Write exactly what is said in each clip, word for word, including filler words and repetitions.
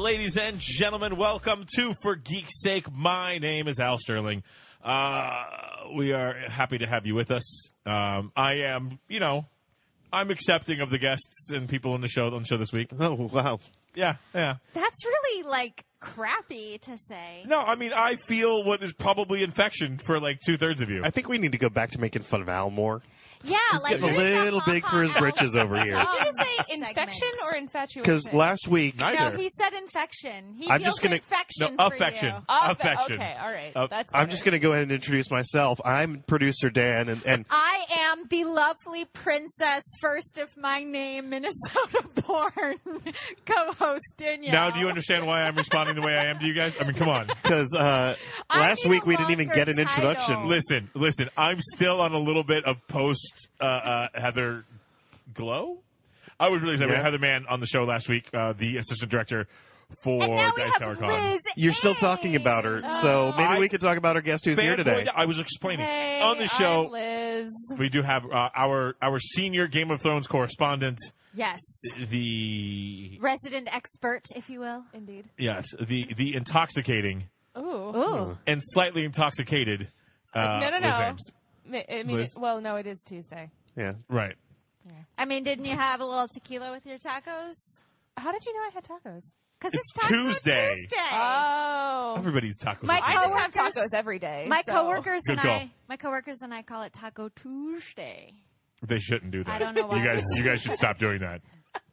ladies and gentlemen, welcome to For Geek's Sake. My name is Al Sterling. Uh, we are happy to have you with us. Um, I am, you know, I'm accepting of the guests and people on the show on the show this week. Oh, wow. Yeah, yeah. That's really, like, crappy to say. No, I mean, I feel what is probably infection for, like, two-thirds of you. I think we need to go back to making fun of Al more. Yeah, He's like getting a doing the little big for his ha-ha britches over here. Did you just say Segment. infection or infatuation? Because last week, Neither. No, he said infection. He I'm feels just gonna- infection no, for affection. you. Oh, affection. Okay, all right. Uh, That's I'm better. just going to go ahead and introduce myself. I'm producer Dan, and, and I am the lovely princess, first of my name, Minnesota-born co-host Danielle. Now, do you understand why I'm responding the way I am to you guys? I mean, come on. because uh, I last need week a we didn't even longer get an introduction. title. Listen, listen. I'm still on a little bit of post uh, uh, Heather glow. I was really excited. We Yeah. had Heather Mann on the show last week, uh, the assistant director for And now we Dice have Tower Con. Liz You're still A. talking about her, so maybe I- we could talk about our guest who's here today. Fanboy, I was explaining Hey, on the show. I'm Liz. We do have uh, our our senior Game of Thrones correspondent, Yes. the Resident expert, if you will. Indeed. yes, the the intoxicating Ooh. Ooh. and slightly intoxicated. Uh, no, no, Liz no. Ames. Ma- I mean, Liz? it, well, no, it is Tuesday. Yeah. Right. I mean, didn't you have a little tequila with your tacos? How did you know I had tacos? Because It's it's, Taco Tuesday. Tuesday. Oh. Everybody's tacos. My are I Tuesday. just have coworkers- tacos every day. my so- coworkers Good and call. I, my coworkers and I call it Taco Tuesday. They shouldn't do that. I don't know why You guys, we're- you guys should stop doing that.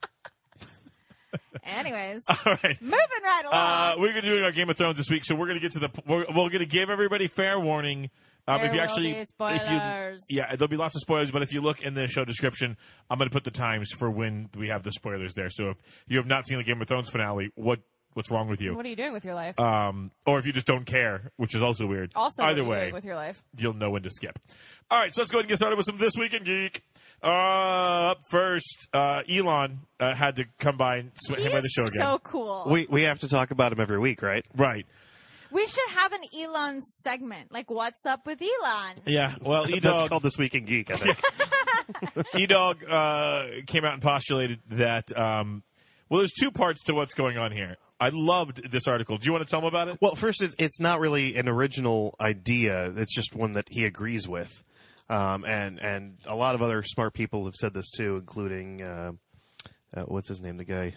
Anyways, All right. moving right along. Uh, we're going to be doing our Game of Thrones this week, so we're going to get to the. We're, we're going to give everybody fair warning. Um, There if you will actually, be if spoilers. you, yeah, there'll be lots of spoilers. But if you look in the show description, I'm going to put the times for when we have the spoilers there. So if you have not seen the Game of Thrones finale, what what's wrong with you? What are you doing with your life? Um, or if you just don't care, which is also weird. also, either what are you way, doing with your life? you'll know when to skip. All right, so let's go ahead and get started with some This Week in Geek. Uh, up first, uh, Elon uh, had to come by and sw- He hang by the is show again. so cool. We we have to talk about him every week, right? Right. We should have an Elon segment, like "What's up with Elon?" Yeah. Well, That's E-Dog, called This Week in Geek, I think. E-Dog uh, came out and postulated that, um, well, there's two parts to what's going on here. I loved this article. Do you want to tell them about it? Well, first, it's, it's not really an original idea. It's just one that he agrees with. Um, and, and a lot of other smart people have said this too, including, uh, uh, what's his name, the guy?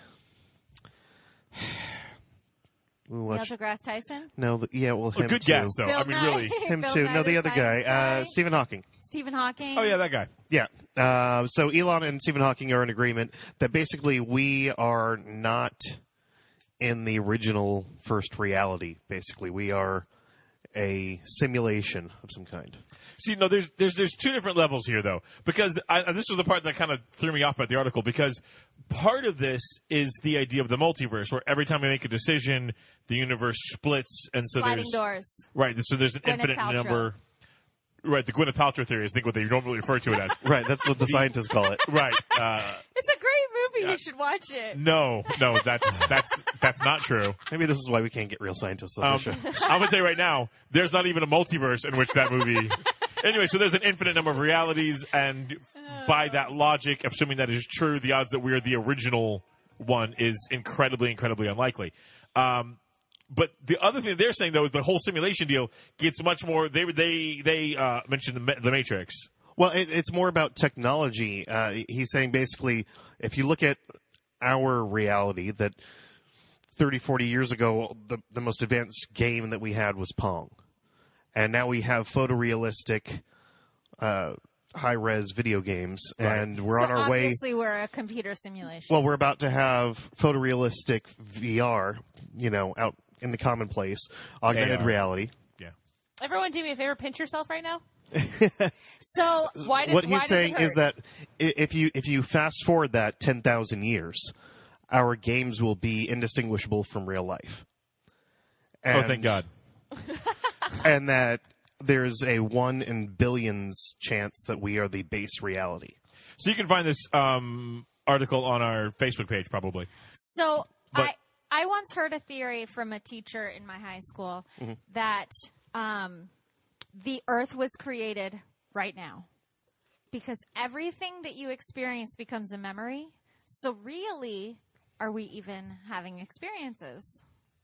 We Neil watched, deGrasse Tyson, no, the, yeah, well, A him good too. guess, though. Bill I mean, Nye. really. Him Bill too. Nye No, the the other guy, Science uh, Guy. Stephen Hawking. Stephen Hawking. Oh, yeah, that guy. Yeah. Uh, so Elon and Stephen Hawking are in agreement that basically we are not in the original first reality. Basically, we are a simulation of some kind. See, no, there's there's there's two different levels here, though, because I, this was the part that kind of threw me off about the article, because part of this is the idea of the multiverse, where every time we make a decision, the universe splits, and so Sliding there's doors. right, so there's an Gwyneth infinite Paltrow. number. Right, the Gwyneth Paltrow theory is, I think, what they normally refer to it as. Right. That's what the scientists call it. Right. Uh, It's a great movie. Yeah. You should watch it. no, no, that's that's that's not true. Maybe this is why we can't get real scientists on Um, the show. I'm going to tell you right now, there's not even a multiverse in which that movie. Anyway, so there's an infinite number of realities, and by that logic, assuming that is true, the odds that we are the original one is incredibly, incredibly unlikely. Um, but the other thing they're saying, though, is the whole simulation deal gets much more. They they they uh, mentioned the, Ma- the Matrix. Well, it, it's more about technology. Uh, he's saying basically, if you look at our reality, that thirty, forty years ago, the, the most advanced game that we had was Pong. And now we have photorealistic, uh, high-res video games, Right. and we're so on our way. obviously, we're a computer simulation. Well, we're about to have photorealistic V R, you know, out in the commonplace, augmented A R. reality. Yeah. Everyone, do me a favor. Pinch yourself right now. so Why did, what why he's does it saying is hurt? that i- if you if you fast forward that ten thousand years, our games will be indistinguishable from real life. Oh, And, thank God. And that there's a one in billions chance that we are the base reality. So you can find this um, article on our Facebook page, probably. So But- I I once heard a theory from a teacher in my high school Mm-hmm. that um, the Earth was created right now because everything that you experience becomes a memory. So really, are we even having experiences?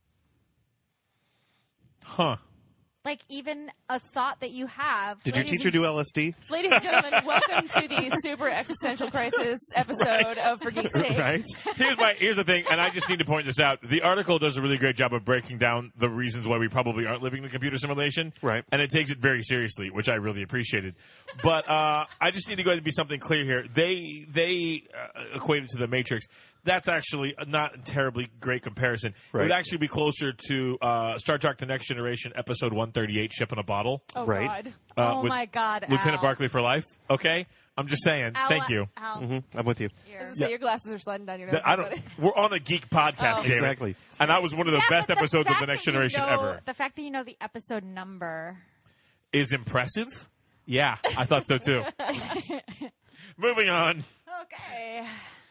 Huh. Like, even a thought that you have. Did your Ladies teacher and- do L S D? Ladies and gentlemen, welcome to the Super Existential Crisis episode of For Geek's Sake. Right? Here's my here's the thing, and I just need to point this out. The article does a really great job of breaking down the reasons why we probably aren't living in a computer simulation. Right. And it takes it very seriously, which I really appreciated. But uh, I just need to go ahead and be something clear here. They they uh, equate it to the Matrix. That's actually not a terribly great comparison. It Right. would actually be closer to uh, Star Trek: The Next Generation, Episode one thirty-eight, "Ship in a Bottle." Oh, Right. God. Uh, oh, with my God, Lieutenant Al. Barclay for life. Okay, I'm just saying. Al, Thank you. Al, hmm I'm with you. I was gonna Yeah. say, your glasses are sliding down your nose. I don't. buddy. We're on a geek podcast, Oh. damn it. Exactly. And that was one of the Yeah, best but the episodes of fact The Next that you Generation know- ever. The fact that you know the episode number. Is impressive. Yeah, I thought so too. Moving on. Okay.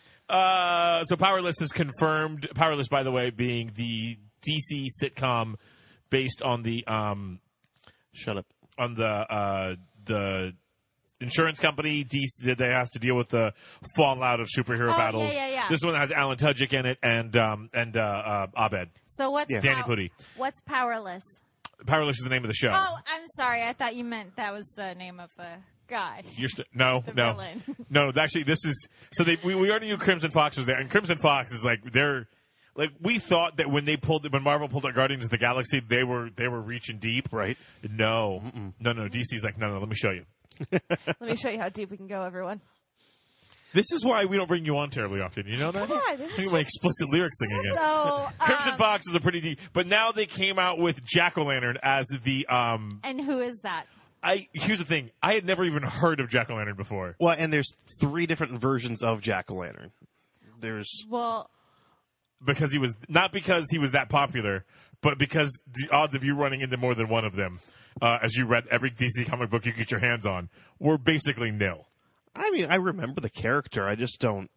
Uh, so Powerless is confirmed. Powerless, by the way, being the D C sitcom based on the um, Shut up. on the uh, the insurance company D C, that they has to deal with the fallout of superhero Oh, battles. yeah, yeah, yeah. This one has Alan Tudyk in it and um, and uh, uh, Abed. So what's Yeah. Danny pow- Pudi. What's Powerless? Powerless is the name of the show. Oh, I'm sorry. I thought you meant that was the name of the guy. You're st- no, The no, villain. no. Actually, this is so they we, we already knew Crimson Fox was there, and Crimson Fox is like they're like we thought that when they pulled when Marvel pulled out Guardians of the Galaxy, they were they were reaching deep. Right. No, no, no. D C's like no, no. Let me show you. Let me show you how deep we can go, everyone. This is why we don't bring you on terribly often. You know that? Come on, this is Look at my explicit lyrics thing again. So, Crimson um, Fox is a pretty deep, but now they came out with Jack O' Lantern as the um. and who is that? I here's the thing. I had never even heard of Jack O' Lantern before. Well, and there's three different versions of Jack O' Lantern. There's Well, Because he was not because he was that popular, but because the odds of you running into more than one of them, uh, as you read every D C comic book you get your hands on, were basically nil. I mean, I remember the character. I just don't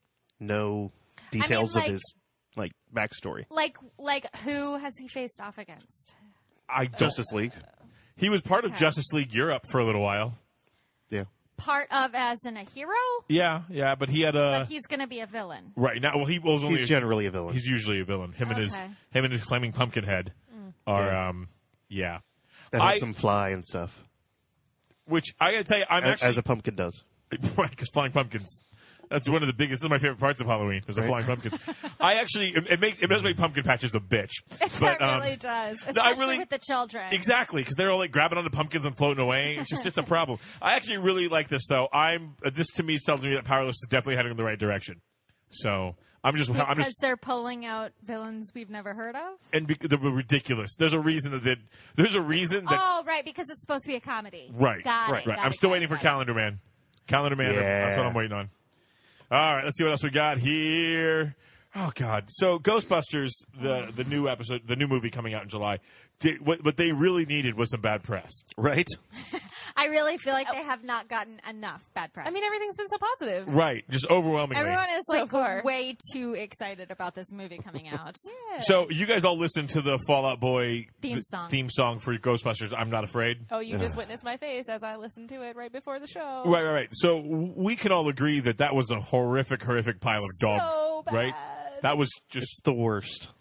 know details like- of his like backstory. like, like who has he faced off against? I don't, Justice League. He was part of Okay. Justice League Europe for a little while. Yeah. Part of as in a hero, Yeah, yeah, but he had a but he's going to be a villain. right now. Well, he was only He's a, generally a villain. he's usually a villain. Him and his Okay. him and his flaming pumpkin head are Yeah. um yeah. that I- helps him fly and stuff, Which I gotta tell you, I'm as, actually as a pumpkin does. right, because flying pumpkins. That's one of the biggest. Those are my favorite parts of Halloween. Is the Right. flying pumpkins. I actually, it, it makes it does make pumpkin patches a bitch. But it um, really does, no, especially I really- with the children. exactly because they're all like grabbing onto pumpkins and floating away. It's just it's a problem. I actually really like this though. I'm uh, this to me tells me that Powerless is definitely heading in the right direction. So I'm just I'm Because just they're pulling out villains we've never heard of. and be, they're ridiculous. There's a reason that they, there's a reason that Oh, right, because it's supposed to be a comedy. right Got right it. right. got I'm it, still got waiting it, for got it. Calendar Man. Calendar Man. Yeah. That's what I'm waiting on. All right, let's see what else we got here. Oh God! So Ghostbusters, the the new episode, the new movie coming out in July. Did, what, what they really needed was some bad press. Right. I really feel like they have not gotten enough bad press. I mean, everything's been so positive. Right, just overwhelmingly. everyone is So like far. way too excited about this movie coming out. Yeah. So you guys all listened to the Fallout Boy Theme th- song. theme song for Ghostbusters. I'm not afraid. Oh, you just witnessed my face as I listened to it right before the show. Right, right, right. So we can all agree that that was a horrific, horrific pile of dog. So bad. Right. That was just It's the worst.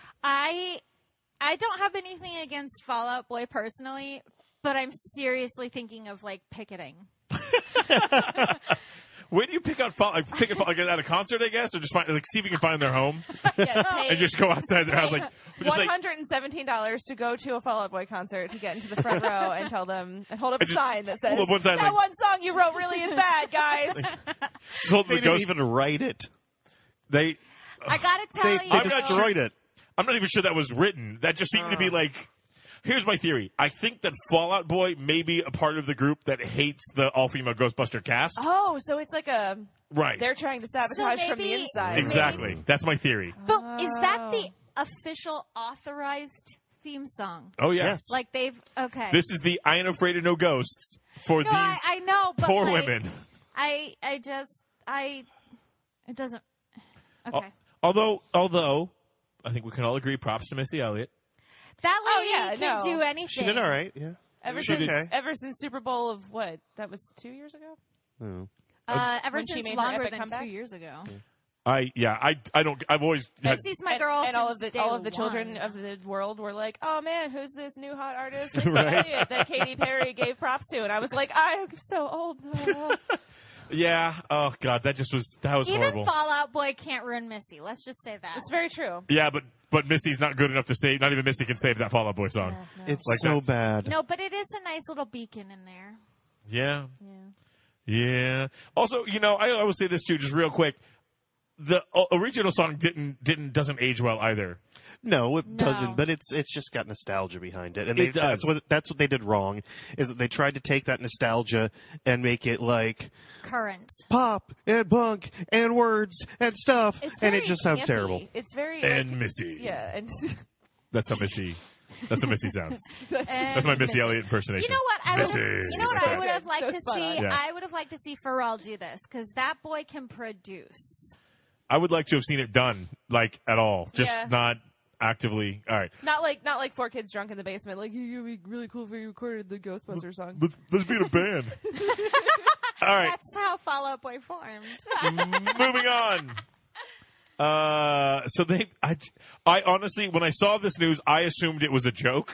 I I don't have anything against Fallout Boy personally, but I'm seriously thinking of like picketing. where do you pick out Fall? Like, pick it like at a concert, I guess, or just find, like see if you can find their home Yes, pay and just go outside their house, like just one like hundred seventeen dollars to go to a Fall Out Boy concert to get into the front row and tell them and hold up a just sign that says hold up one sign, that like- one song you wrote really is bad, guys. just hold They the didn't ghost. even write it. They. I gotta tell They, you, they I'm not destroyed it. I'm not even sure that was written. That just seemed to be like. Here's my theory. I think that Fallout Boy may be a part of the group that hates the all-female Ghostbuster cast. Oh, so it's like a Right. they're trying to sabotage So from the maybe- inside. Exactly. That's my theory. but is that the official authorized theme song? Oh yeah. Yes. Like they've okay. This is the I Ain't Afraid of No Ghosts for no, these I, I know, but poor like, women. I I just I it doesn't. Al- Okay, Although, although, I think we can all agree. Props to Missy Elliott. that Oh, lady yeah, can no. do anything. She did all right. Yeah. Ever She since did. ever since Super Bowl of what? That was two years ago? Oh. Uh, ever When she since made her longer epic than comeback? two years ago. I yeah I I don't I've always had, Missy's my and, girl, and all of since the all day of the children one. of the world were like, "Oh man, who's this new hot artist Missy Right. Elliott that Katy Perry gave props to?" And I was like, "I'm so old." yeah oh god that just was that was Even horrible. Fallout Boy can't ruin Missy. Let's just say that. It's very true. Yeah, but but Missy's not good enough to save. Not even Missy can save that Fall Out Boy song. Yeah, no. It's Like so that's- bad. No, but it is a nice little beacon in there. Yeah. Yeah. Yeah. Also, you know, I, I will say this too, just real quick. The o- original song didn't didn't doesn't age well either. No, it No. doesn't. But it's it's just got nostalgia behind it, and It they, does. that's what that's what they did wrong. Is that they tried to take that nostalgia and make it like Current. pop and punk and words and stuff, It's and very it just sounds campy. terrible. It's very And like, Missy. yeah, and That's how Missy. That's how Missy sounds. And That's my Missy Elliott impersonation. You know what? I would have, Missy. you know what I would have So liked to spot see. on. Yeah. I would have liked to see Pharrell do this because that boy can produce. I would like to have seen it done, like at all, just Yeah. not actively. All right, not like not like four kids drunk in the basement. Like, it would be really cool if we recorded the Ghostbusters song. let's, let's be in a band. All right, That's how Fall Out Boy formed. moving on. Uh, so they, I, I honestly, when I saw this news, I assumed it was a joke.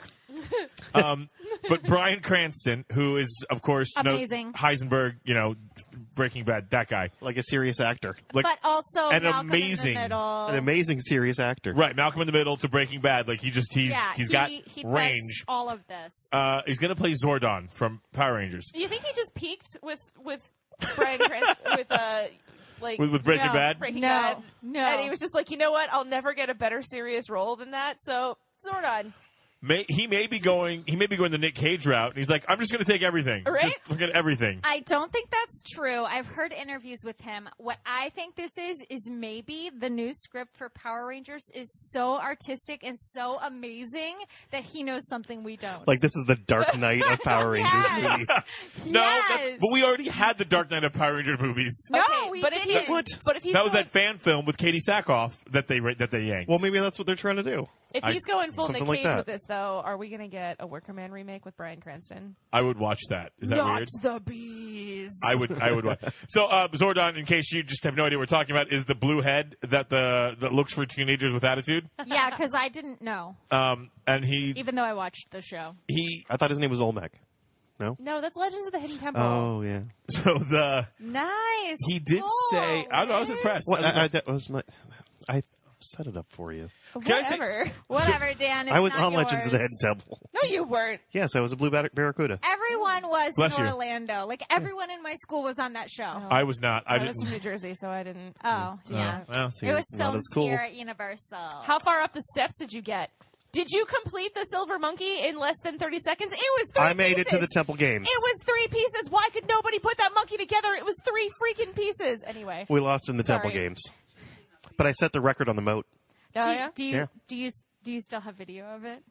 Um, but Bryan Cranston, who is, of course, no- Amazing. Heisenberg, you know, Breaking Bad, that guy, Like a serious actor, like but also an Malcolm amazing- in the Middle. an amazing serious actor. right, Malcolm in the Middle to Breaking Bad. Like he just he's Yeah, he's he, got he fits range. all of this. Uh, he's gonna play Zordon from Power Rangers Do you think he just peaked with with Bryan Cranston with uh like with, with Breaking No. Bad. Breaking No, Bad? no. And he was just like, you know what? I'll never get a better serious role than that. So Zordon. May, he may be going. He may be going the Nick Cage route. And he's like, I'm just going to take everything. Right? Just forget everything. I don't think that's true. I've heard interviews with him. What I think this is, is maybe the new script for Power Rangers is so artistic and so amazing that he knows something we don't. Like this is the Dark Knight of Power Rangers Yes. movies. No, Yes. that, but we already had the Dark Knight of Power Ranger movies. No, Okay, we but if didn't. he's, What? But if he's That was going, that fan film with Katie Sackhoff that they that they yanked. Well, maybe that's what they're trying to do. if I- he's going full Nick something like Cage that. with this, though, are we going to get a Worker Man remake with Bryan Cranston? I would watch that. Is that Not weird? the bees. I would. I would watch. So uh, Zordon, in case you just have no idea what we're talking about, is the blue head that the that looks for teenagers with attitude. Yeah, because I didn't know, Um, and he even though I watched the show. he. I thought his name was Olmec. No. No, that's Legends of the Hidden Temple. Oh yeah. So the Nice. he did say. I don't know. I was impressed. What? I was I, I, impressed. that was my. I set it up for you. Can I say- Whatever. Whatever, Dan. It's I was not on Legends of the yours. Hidden Temple. No, you weren't. Yes, I was a blue bar- barracuda. Everyone was Bless in you. Orlando. Like everyone in my school was on that show. I was not. I I didn't. was from New Jersey, so I didn't. Oh, yeah. Oh, well, See, It was it's not filmed as cool. here at Universal. How far up the steps did you get? Did you complete the Silver Monkey in less than thirty seconds? It was three I made it to the pieces. Temple Games. It was three pieces. Why could nobody put that monkey together? It was three freaking pieces. Anyway. We lost in the Temple Sorry. Games, but I set the record on the moat. Oh, do, yeah? do you Yeah. do you do you still have video of it?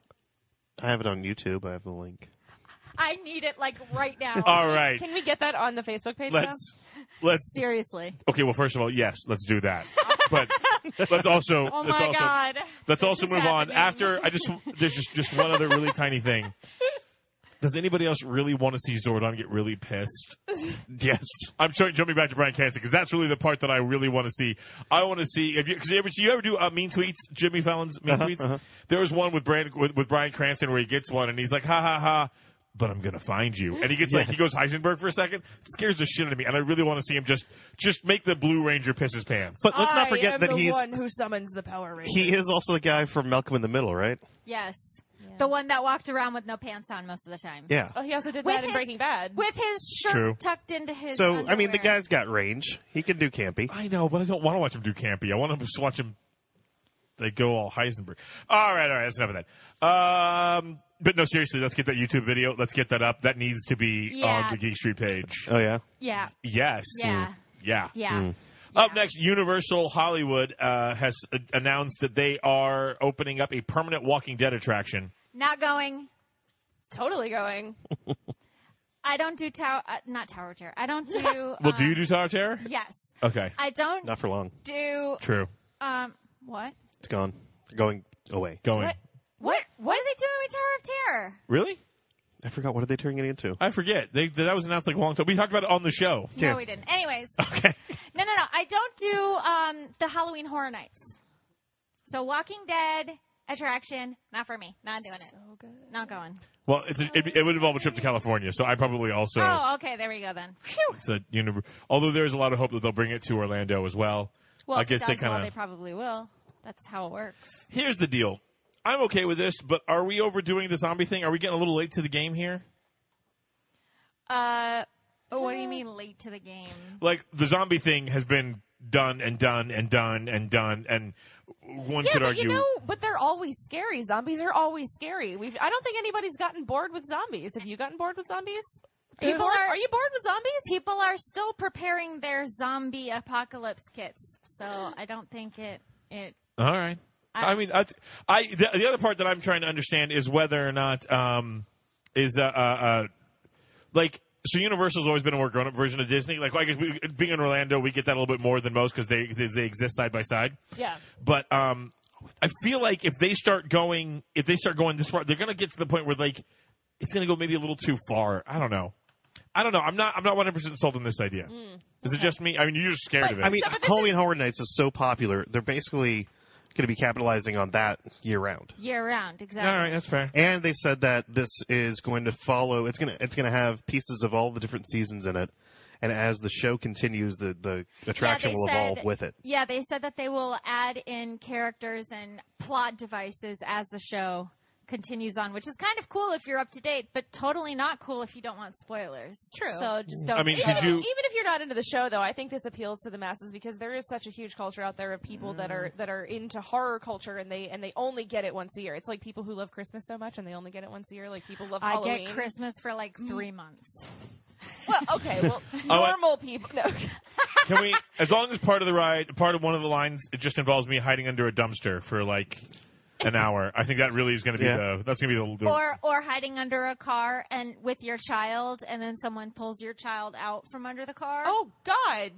I have it on YouTube. I have the link. I need it like right now. All right. Can we get that on the Facebook page Let's let's. Seriously. Okay. Well, first of all, yes, let's do that. But let's also. Oh let's my also, god. Let's This also is move on. happening. After I just there's just just one other really tiny thing. Does anybody else really want to see Zordon get really pissed? Yes. I'm sorry, jumping back to Bryan Cranston because that's really the part that I really want to see. I want to see if you because you ever do you ever do uh, mean tweets, Jimmy Fallon's mean Uh-huh, tweets. uh-huh. There was one with Bryan with, with Bryan Cranston where he gets one and he's like, ha ha ha. But I'm gonna find you, and he gets like he goes Heisenberg for a second. It scares the shit out of me, and I really want to see him just just make the Blue Ranger piss his pants. But let's not I forget am that the he's one who summons the Power Rangers. he is also the guy from Malcolm in the Middle, right? Yes. The one that walked around with no pants on most of the time. Yeah. Oh, he also did With that in his- Breaking Bad. With his shirt True. tucked into his So I mean, the underwear. guy's got range. He can do campy. I know, but I don't want to watch him do campy. I want to just watch him. They go all Heisenberg. All right, all right. That's enough of that. Um, but no, seriously, let's get that YouTube video. Let's get that up. That needs to be Yeah. on the Geek Street page. Oh yeah. Yeah. Yes. Yeah. Yeah. Yeah. Up next, Universal Hollywood uh, has uh, announced that they are opening up a permanent Walking Dead attraction. Not going. Totally going. I don't do tower. Uh, not Tower of Terror. I don't do. Well, do you um, do Tower of Terror? Yes. Okay. I don't Not for long. do. True. Um. What? It's gone. Going away. Going. What? What? What are they doing with Tower of Terror? Really? I forgot. What are they turning it into? I forget. They, that was announced like a long time. We talked about it on the show. No, Yeah. we didn't. Anyways, Okay. no, no, no. I don't do um, the Halloween Horror Nights. So Walking Dead attraction, not for me. Not doing it. So good. Not going. Well, it's a, it, it would involve a trip to California, so I probably also. Oh, okay. There we go then. Phew. It's a univ- Although there's a lot of hope that they'll bring it to Orlando as well. Well, I if guess it they does well, kind they of. probably will. That's how it works. Here's the deal. I'm okay with this, but are we overdoing the zombie thing? Are we getting a little late to the game here? Uh, what do you mean late to the game? Like the zombie thing has been done and done and done and done, and one Yeah, could but argue. you know, but they're always scary. Zombies are always scary. We've I don't think anybody's gotten bored with zombies. Have you gotten bored with zombies? Are you People bored? are- Are you bored with zombies? People are still preparing their zombie apocalypse kits, so I don't think it it. All right. I, I- mean, I, I the, the other part that I'm trying to understand is whether or not um, is uh, uh, uh, like so. Universal's always been a more grown-up version of Disney. Like, I guess we, being in Orlando, we get that a little bit more than most because they they exist side by side. Yeah. But um, I feel like if they start going, if they start going this far, they're going to get to the point where like it's going to go maybe a little too far. I don't know. I don't know. I'm not. I'm not one hundred percent sold on this idea. Mm, Is it just me? I mean, you're just scared But- of it. I mean, So, but this Halloween Horror Nights is so popular. They're basically going to be capitalizing on that year round. Year round, exactly. all right, that's fair. And they said that this is going to follow. It's going to it's going to have pieces of all the different seasons in it, and as the show continues, the the attraction they will said- evolve with it. Yeah, they said that they will add in characters and plot devices as the show continues on, which is kind of cool if you're up to date, but totally not cool if you don't want spoilers. True. So just don't. I mean, do did it. you- Even if you're not into the show, though, I think this appeals to the masses because there is such a huge culture out there of people that are that are into horror culture and they and they only get it once a year. It's like people who love Christmas so much and they only get it once a year. Like people love I Halloween. get Christmas for like three months. Well, okay, well, I- normal people. No. Can we, as long as part of the ride, part of one of the lines, it just involves me hiding under a dumpster for like an hour. I think that really is going to be Yeah. the. That's going to be the. the Or or hiding under a car and with your child, and then someone pulls your child out from under the car. Oh God.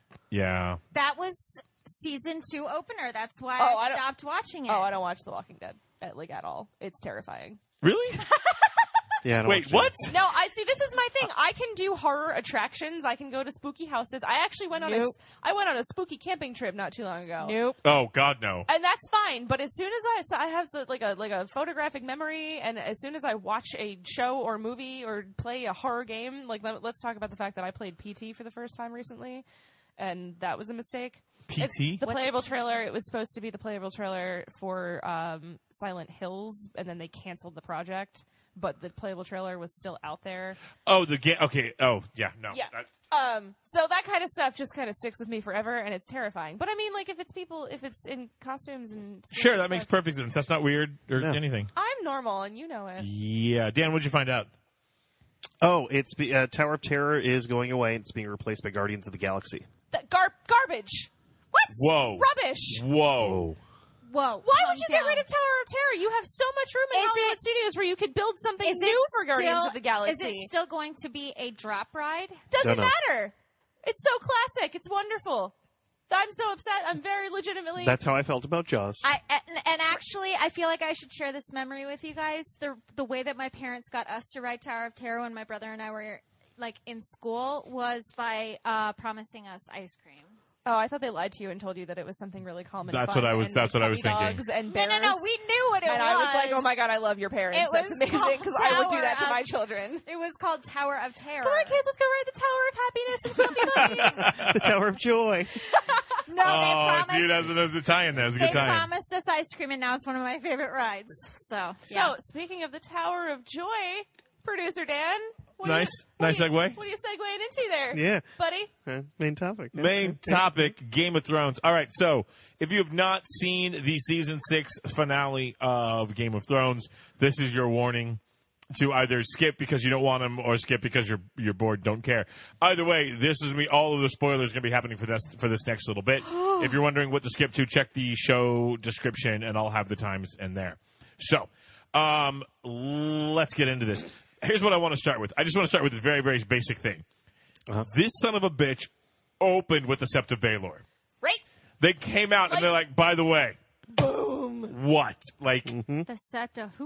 yeah. That was season two opener. That's why Oh, I I don't- stopped watching it. Oh, I don't watch The Walking Dead at, like at all. It's terrifying. Really? Yeah. I don't Wait, watch what? No, I see. This is my thing. I can do horror attractions. I can go to spooky houses. I actually went on a Nope. s- I went on a spooky camping trip not too long ago. Nope. Oh God, no. And that's fine, but as soon as I so I have so, like a like a photographic memory, and as soon as I watch a show or movie or play a horror game, like let, let's talk about the fact that I played P T for the first time recently, and that was a mistake. P It's T? the playable trailer. It was supposed to be the playable trailer for um, Silent Hills, and then they canceled the project. But the playable trailer was still out there. Oh, the game. Okay. Oh, yeah. No. Yeah. That- Um, so that kind of stuff just kind of sticks with me forever, and it's terrifying. But I mean, like, if it's people, if it's in costumes and sure, and that makes stuff, perfect sense. That's not weird or No. anything. I'm normal, and you know it. Yeah, Dan, what'd you find out? Oh, it's be- uh, Tower of Terror is going away. It's being replaced by Guardians of the Galaxy. That gar- garbage. What? Whoa. Rubbish. Whoa. Whoa. Why calm would you get down. rid of Tower of Terror? You have so much room in Is Hollywood it- Studios where you could build something Is it new for Guardians still- of the Galaxy. Is it still going to be a drop ride? Doesn't Don't know. matter. It's so classic. It's wonderful. I'm so upset. I'm very legitimately. That's how I felt about Jaws. I and, and actually, I feel like I should share this memory with you guys. The the way that my parents got us to ride Tower of Terror when my brother and I were like in school was by uh, promising us ice cream. Oh, I thought they lied to you and told you that it was something really calm and That's fun what I was- and, that's like, what I was puppy thinking. dogs and No, bears. no, no. We knew what it and was. I was like, oh my god, I love your parents. It That's was amazing because I would do that to Tower my of- children. It was called Tower of Terror. Come on, kids, let's go ride the Tower of Happiness and Fluffy Puppies. The Tower of Joy. No, they Oh, promised. see, that's, that's a tie-in there. That's a they good tie-in. promised us ice cream, and now it's one of my favorite rides. So, So, yeah. speaking of the Tower of Joy, producer Dan, what Nice. Are you, Nice what are you- segue. What are you segueing into there? Yeah. buddy. Uh, main topic. Yeah. Main topic, Game of Thrones. All right, so if you have not seen the season six finale of Game of Thrones, this is your warning to either skip because you don't want them or skip because you're you're bored, don't care. Either way, this is me. All of the spoilers are going to be happening for this for this next little bit. If you're wondering what to skip to, check the show description, and I'll have the times in there. So, um, let's get into this. Here's what I want to start with. I just want to start with this very, very basic thing. Uh-huh. This son of a bitch opened with the Sept of Baelor. Right? They came out Like- and they're like, by the way, Boom. what? Like, The Sept of who? What now?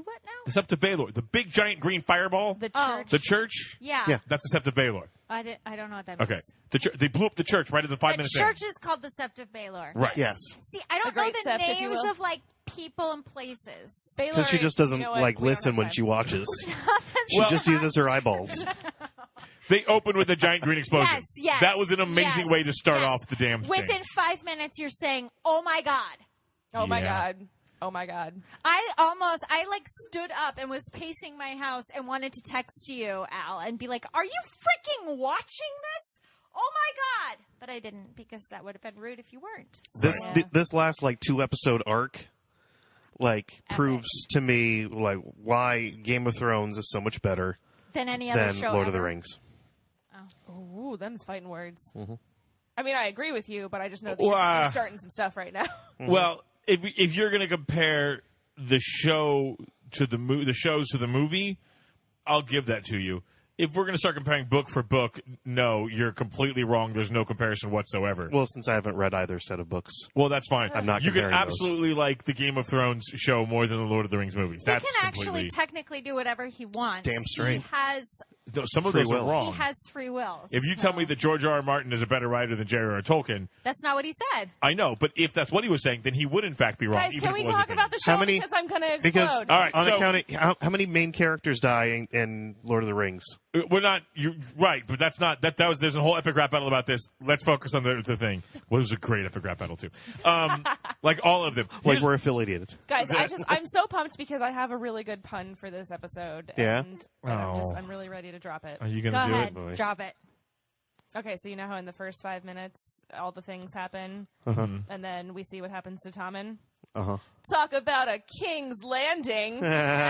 The Sept of Baelor. The big giant green fireball. The Oh. church. The church. Yeah. Yeah. That's the Sept of Baelor. I, did, I don't know what that means. Okay. The chur- they blew up the church right at the five The minutes church in. is called the Sept of Baelor. Right. Yes. See, I don't The know Great the Sept, if you names will. of like people and places. Baylor, Because she just doesn't you know what? like We don't listen have when time. she watches. she Well- just uses her eyeballs. They opened with a giant green explosion. Yes, yes, That was an amazing yes, way to start yes. off the damn thing. Within five minutes, you're saying, "Oh my god." Oh my Yeah. god. Oh my god. I almost, I like stood up and was pacing my house and wanted to text you, Al, and be like, "Are you freaking watching this? Oh my god!" But I didn't because that would have been rude if you weren't. This Yeah. th- this last like two episode arc, like Epic. proves to me like why Game of Thrones is so much better Than any other than show Lord of the ever. Rings. Ooh, them's fighting words. Mm-hmm. I mean, I agree with you, but I just know that Well, you're, uh, you're starting some stuff right now. Well, if if you're going to compare the show to the mo- the shows to the movie, I'll give that to you. If we're going to start comparing book for book, no, you're completely wrong. There's no comparison whatsoever. Well, since I haven't read either set of books, Well, that's fine. I'm not You can comparing those. absolutely like the Game of Thrones show more than the Lord of the Rings movies. He That's can actually completely. technically do whatever he wants. Damn straight. He has, No, some of Free those will. are wrong. he has free will. if you so- tell me that George R. R. Martin is a better writer than J R R. Tolkien, that's not what he said. I know. But if that's what he was saying, then he would in fact be wrong. Guys, even can if we it wasn't talk him. about the show How many- because I'm going to explode? because All right, on so- account of, how, how many main characters die in, in Lord of the Rings? We're not. You're right, but that's not. That that was. There's a whole epic rap battle about this. Let's focus on the the thing. Well, it was a great epic rap battle too. Um, like all of them. Like Here's- we're affiliated. Guys, I just I'm so pumped because I have a really good pun for this episode. Yeah? And, and I'm just Oh. I'm really ready to drop it. Are you Go gonna do ahead, it? boy? drop it. Okay, so you know how in the first five minutes all the things happen, Uh-huh. and then we see what happens to Tommen. Uh huh. Talk about a King's Landing. Am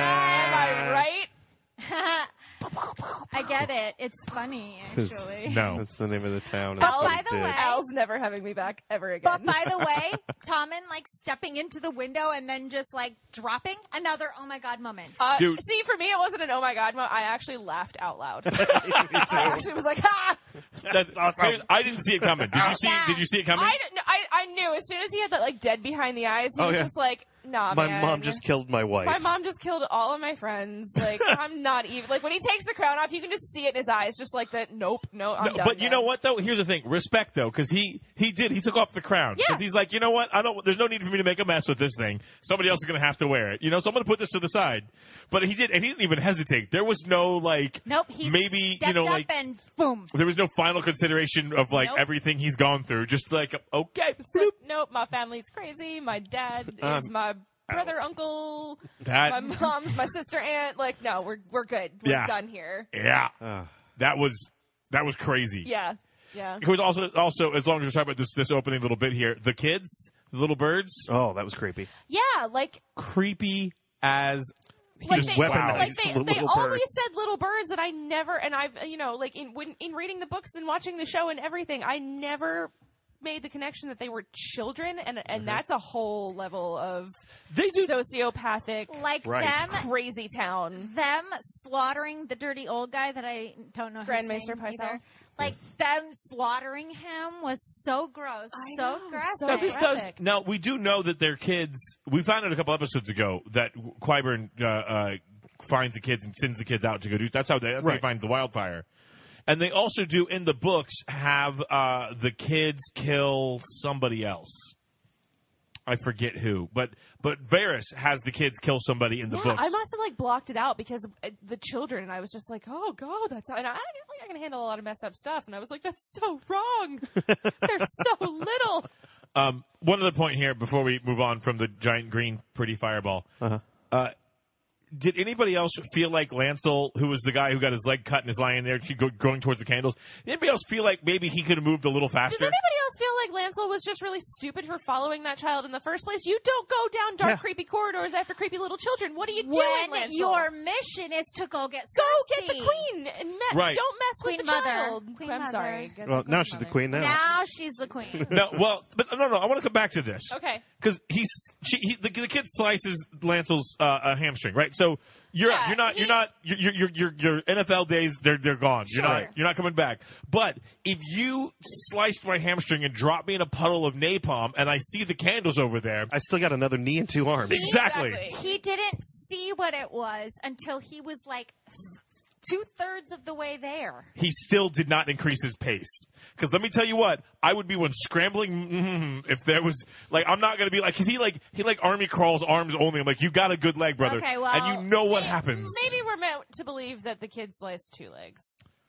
I right? I get it. It's funny, actually. No. That's the name of the town. But That's what by it the did. way- Al's never having me back ever again. But by the way, Tommen like stepping into the window and then just like dropping another oh my god moment. Uh, Dude. see, for me, it wasn't an oh my god moment. I actually laughed out loud. I actually was like, ha! That's awesome. I didn't see it coming. Did you see? Yeah. Did you see it coming? I, didn't- I, I knew as soon as he had that like dead behind the eyes, he Oh, was yeah. just like, nah, My man. mom just killed my wife. My mom just killed all of my friends. Like, I'm not even. Like, when he takes the crown off, you can just see it in his eyes, just like that. Nope, no, I'm No, done. but you man. know what though? Here's the thing: respect though, because he he did he took off the crown Yeah. because he's like, you know what? I don't. There's no need for me to make a mess with this thing. Somebody else is going to have to wear it. You know, so I'm going to put this to the side. But he did, and he didn't even hesitate. There was no like, Nope, he maybe stepped you know up like. and boom. There was no final consideration of like Nope. everything he's gone through. Just like, okay, Just like, nope, my family's crazy. My dad is Um, my brother, uncle. that My mom's my sister, aunt. Like, no, we're we're good. We're Yeah. done here. yeah, Ugh. that was that was crazy. Yeah, yeah. It was also also as long as we're talking about this this opening little bit here, the kids, the little birds, Oh, that was creepy. Yeah, like creepy as like Just they, weaponized like they, little they always birds. said little birds that I never, and I've, you know, like in when, in reading the books and watching the show and everything, I never made the connection that they were children, and and that's a whole level of they do. sociopathic, Like Right. them crazy town. them slaughtering the dirty old guy that I don't know his Grandmaster name Pycelle. either. Like them slaughtering him was so gross, I so know, graphic. so Now this does. graphic. Now we do know that their kids. We found out a couple episodes ago that Qyburn uh, uh, finds the kids and sends the kids out to go do. That's how they. That's how he Right. finds the wildfire. And they also do in the books have uh, the kids kill somebody else. I forget who, but but Varys has the kids kill somebody in the Yeah, books. I must have like blocked it out because of uh, the children, and I was just like, "Oh God, that's." And I, I, I can handle a lot of messed up stuff, and I was like, "That's so wrong. They're so little." Um, one other point here before we move on from the giant green pretty fireball. Uh-huh. Uh, did anybody else feel like Lancel, who was the guy who got his leg cut and is lying there go- going towards the candles, did anybody else feel like maybe he could have moved a little Does faster? anybody else feel like Lancel was just really stupid for following that child in the first place? You don't go down dark, Yeah. creepy corridors after creepy little children. What are you doing, when Lancel? your mission is to go get go Cersei. get the queen and me- Right. don't mess Queen with the mother. child. Queen I'm mother. sorry. Get Well, the now she's the mother. queen now. Now she's the queen. No, well, but no, no. I want to come back to this. Okay. because he's she, he, the, the kid slices Lancel's uh, a hamstring, right? So you're Yeah, you're not he- you're not your your your your N F L days they're they're gone. You're Sure. not you're not coming back. But if you sliced my hamstring and dropped me in a puddle of napalm, and I see the candles over there, I still got another knee and two arms. exactly. Exactly. He didn't see what it was until he was like two thirds of the way there. He still did not increase his pace. Because let me tell you what, I would be one scrambling mm, if there was like I'm not going to be like because he like he like army crawls arms only. I'm like you got a good leg, brother, Okay, well, and you know what May- happens. Maybe we're meant to believe that the kid sliced two legs.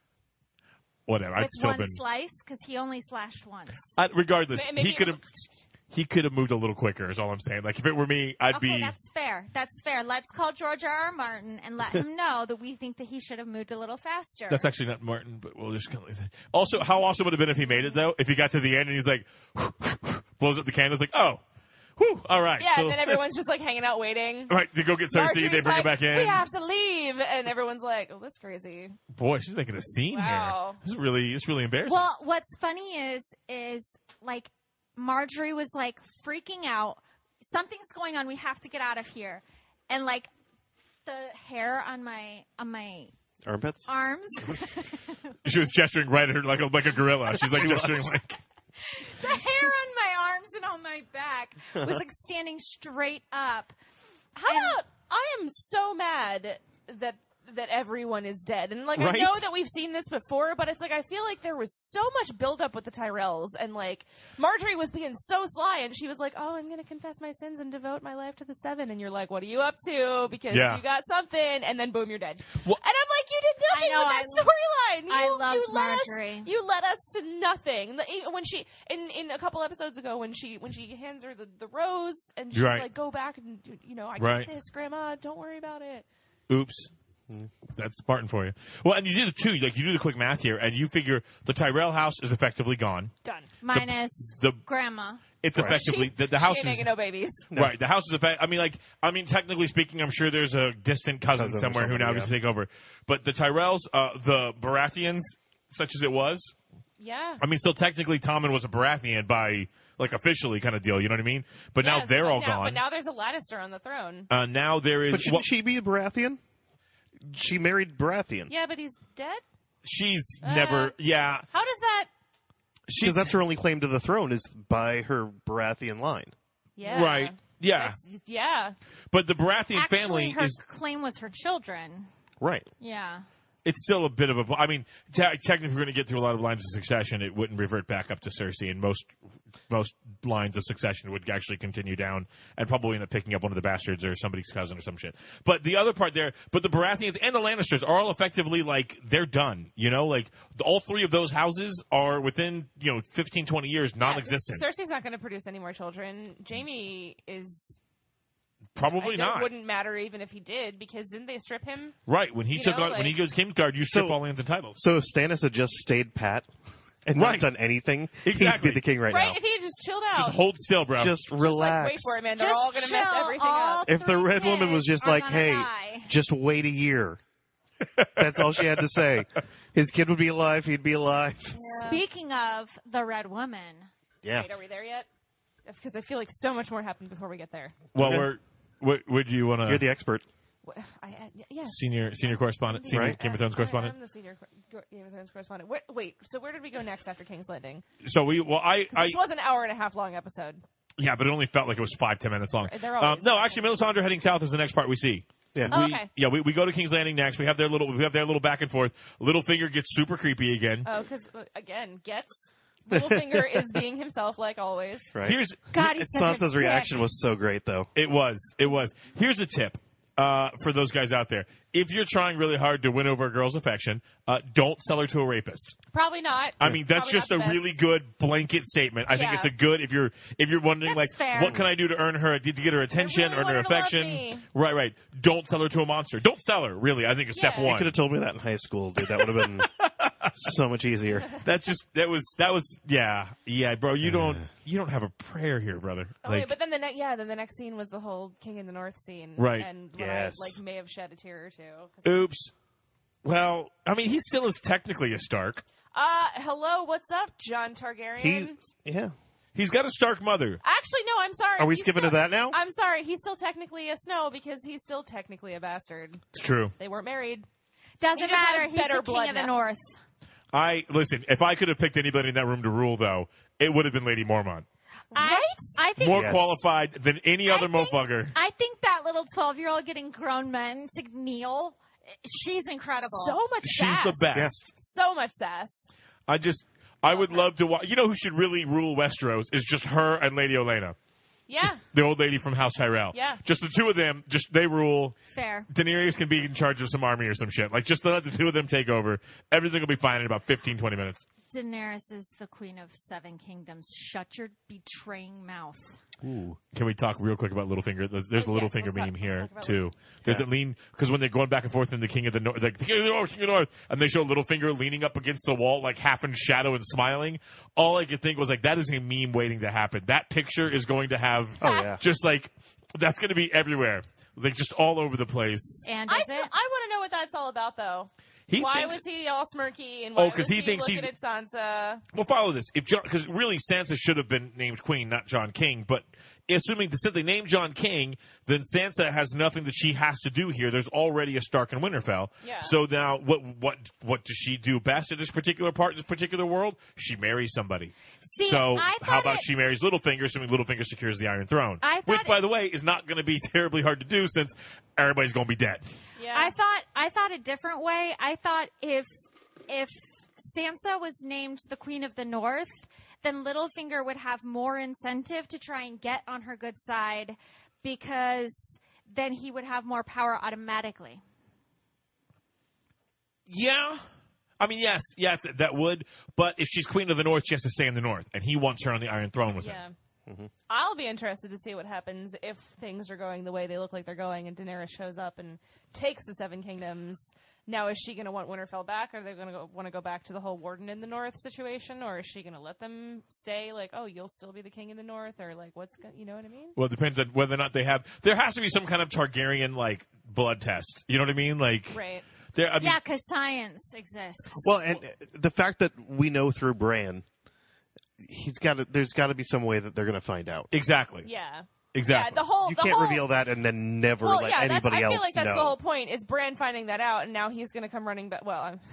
Whatever, I'd With still one been. slice, because he only slashed once. I, regardless, May- maybe he could have. He could have moved a little quicker. Is all I'm saying. Like if it were me, I'd Okay, be. that's fair. That's fair. Let's call George R. R. Martin and let him know that we think that he should have moved a little faster. That's actually not Martin, but we'll just kind of. Also, how awesome would it have been if he made it though? If he got to the end and he's like, blows up the candles, like, oh, whew, all right. Yeah, so, and then everyone's just like hanging out waiting. all right, to go get Cersei, Marjorie's they bring like, her back in. We have to leave, and everyone's like, "Oh, that's crazy." Boy, she's making a scene Wow. here. This is really, it's really embarrassing. Well, what's funny is, is like Marjorie was like freaking out. Something's going on. We have to get out of here. And like the hair on my on my Armpits? arms, She was gesturing right at her like a, like a gorilla. She's like gesturing like. the hair on my arms and on my back was like standing straight up. How And- about I am so mad that that everyone is dead, and like I Right? know that we've seen this before, but it's like I feel like there was so much buildup with the Tyrells, and like Marjorie was being so sly, and she was like, "Oh, I'm going to confess my sins and devote my life to the Seven," and you're like, "What are you up to?" Because Yeah. you got something, and then boom, you're dead. Well- and I'm like, you did nothing I know, with that storyline. You, I loved you led Marjorie. Us, you led us to nothing. The- even When she in in a couple episodes ago, when she when she hands her the, the rose, and she's Right. like, "Go back and you know, I Right. got this, Grandma. Don't worry about it." Oops. That's Spartan for you. Well, and you do the two, like you do the quick math here, and you figure the Tyrell house is effectively gone. Done. minus the- grandma. It's Right. effectively She- the, the she house ain't is making no babies. right. The house is effect. I mean, like I mean, technically speaking, I'm sure there's a distant cousin, Cousin or somewhere who now somebody, gets to yeah. take over. But the Tyrells, uh, the Baratheons, such as it was, Yeah. I mean, still technically Tommen was a Baratheon by like officially kind of deal. You know what I mean? But now Yes, they're but all now, gone. But now there's a Lannister on the throne. uh, now there is. But shouldn't well, she be a Baratheon? She married Baratheon. Yeah, but he's dead. she's Uh, never. Yeah, How does that? she's Because that's her only claim to the throne is by her Baratheon line. Yeah. right. Yeah, That's, yeah. but the Baratheon Actually, family her is. claim was her children. Right. Yeah. It's still a bit of a. I mean, te- technically, if we're going to get through a lot of lines of succession, it wouldn't revert back up to Cersei, and most most lines of succession would actually continue down, and probably end up picking up one of the bastards or somebody's cousin or some shit. But the other part there, but the Baratheons and the Lannisters are all effectively like they're done. You know, like the, all three of those houses are within you know fifteen, twenty years non-existent. Yeah, Cersei's not going to produce any more children. Jamie is. Probably I don't- not. Wouldn't matter even if he did, because didn't they strip him? Right when he You took know, on when he like- goes Kingsguard, you strip So- all lands and titles. So if Stannis had just stayed pat and Right. not done anything, Exactly. he'd be the king right, Right? now. If he had just chilled out. Just hold still, bro. Just Just, like, relax. wait for it, man. They're Just all going to mess chill. everything All up. If the three Red Woman was kids just are like, gonna hey, die. just wait a year. That's all she had to say. His kid would be alive, he'd be alive. Speaking of the Red Woman, Yeah. Wait, are we there yet? Because I feel like so much more happened before we get there. well, Okay. we're. What would you want You're to? the expert. Wh- I, I, yes. Senior senior correspondent, senior Right. Game of Thrones I- correspondent. I'm the senior cor- Game of Thrones correspondent. Wait, wait, so where did we go next after King's Landing? So we, well, I, 'Cause I, this was an hour and a half long episode. yeah, but it only felt like it was five, ten minutes long. They're Um, always- no, actually, Melisandre heading south is the next part we see. Yeah. Oh, We, okay. yeah, we, we go to King's Landing next. We have their little, we have their little back and forth. Littlefinger gets super creepy again. Oh, because again, gets Littlefinger is being himself like always. Right. Here's God, he's such a Sansa's dick. reaction was so great, though. it was, it was. Here's a tip uh, for those guys out there: if you're trying really hard to win over a girl's affection, uh, don't sell her to a rapist. Probably not. I mean, that's Probably just a not the really best. good blanket statement. I think Yeah. it's a good if you're if you're wondering That's like fair. what can I do to earn her to get her attention, really earn want her her to love affection. me. Right, right. Don't sell her to a monster. Don't sell her. Really, I think is step Yeah. You one. Could have told me that in high school, dude. That would have been so much easier. That just that was that was yeah yeah, bro. You don't you don't have a prayer here, brother. Oh, Like wait, but then the next, yeah, then the next scene was the whole King in the North scene, Right. And Yes. I, like may have shed a tear or two. 'Cause- oops. Well, I mean, he still is technically a Stark. Uh, hello, what's up, John Targaryen? He's, yeah. He's got a Stark mother. Actually, no, I'm sorry. Are we He's skipping still, to that now? I'm sorry. He's still technically a Snow because he's still technically a bastard. It's true. They weren't married. Doesn't He just matter. has He's better the king blood of the now. North. I listen. If I could have picked anybody in that room to rule, though, it would have been Lady Mormont. I, Right? I think More Yes. qualified than any other I think- motherfucker. I think that little twelve-year-old getting grown men to kneel, she's incredible. So much She's sass. the best. So much sass. I just, I would love to watch. You know who should really rule Westeros is just her and Lady Olenna, Yeah. the old lady from House Tyrell. Yeah. Just the two of them. Just they rule. Fair. Daenerys can be in charge of some army or some shit. Like just let the two of them take over. Everything will be fine in about fifteen, twenty minutes. Daenerys is the queen of seven kingdoms. Shut your betraying mouth. Ooh. Can we talk real quick about Littlefinger? There's, there's a Yes, Littlefinger let's talk- meme let's here talk about too. There's Yeah. it lean because when they're going back and forth in the King of the North, like the King of the North, King of the North, and they show Littlefinger leaning up against the wall, like half in shadow and smiling. All I could think was like that is a meme waiting to happen. That picture is going to have Oh, yeah. just like that's going to be everywhere, like just all over the place. And I, is still, it? I want to know what that's all about, though. He why thinks, was he all smirky? And why Oh, 'cause was he he, thinks looking he's- at Sansa? Well, follow this. If John, because really Sansa should have been named Queen, not John King. But assuming that they named John King, then Sansa has nothing that she has to do here. There's already a Stark in Winterfell. Yeah. So now, what what what does she do best in this particular part, in this particular world? She marries somebody. See, so I how thought about it- she marries Littlefinger, assuming Littlefinger secures the Iron Throne? I thought Which, it- by the way, is not going to be terribly hard to do since everybody's going to be dead. Yeah. I thought I thought a different way. I thought if if Sansa was named the Queen of the North, then Littlefinger would have more incentive to try and get on her good side because then he would have more power automatically. Yeah. I mean, yes, yes, th- that would. But if she's Queen of the North, she has to stay in the North, and he wants her on the Iron Throne with him. Yeah. I'll be interested to see what happens if things are going the way they look like they're going and Daenerys shows up and takes the Seven Kingdoms. Now, is she going to want Winterfell back? Are they going to want to go back to the whole Warden in the North situation? Or is she going to let them stay? Like, oh, you'll still be the king in the North? Or, like, what's going to, you know what I mean? Well, it depends on whether or not they have. There has to be some kind of Targaryen like blood test. You know what I mean? Like, Right. there. I mean, Yeah, because science exists. Well, and uh, the fact that we know through Bran, he's got to, there's got to be some way that they're going to find out. exactly, Yeah. exactly. Yeah, the whole... You the can't whll- reveal that and then never Well, let yeah, that's, anybody I feel else like that's know. the whole point. Is Bran finding that out, and now he's going to come running back. Well, I'm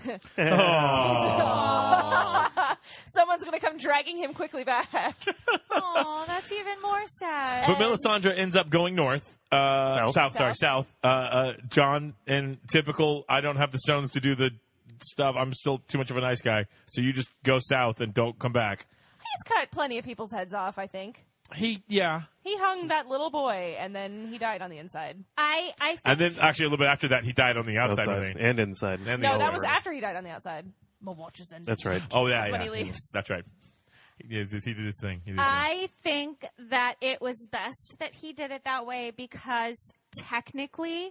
someone's going to come dragging him quickly back. Oh, that's even more sad. But Melisandre ends up going north. Uh, South. sorry, south. Uh, uh, John, in typical, I don't have the stones to do the stuff. I'm still too much of a nice guy. So you just go south and don't come back. He's cut plenty of people's heads off, I think. He, yeah. He hung that little boy, and then he died on the inside. I, I think And then actually a little bit after that, he died on the outside. I Outside think. and inside. And the No, other that was way. after he died on the outside. My watch is ended. That's right. Oh yeah, When yeah. he leaves. That's right. He, he did his thing. He did his thing. I think that it was best that he did it that way because technically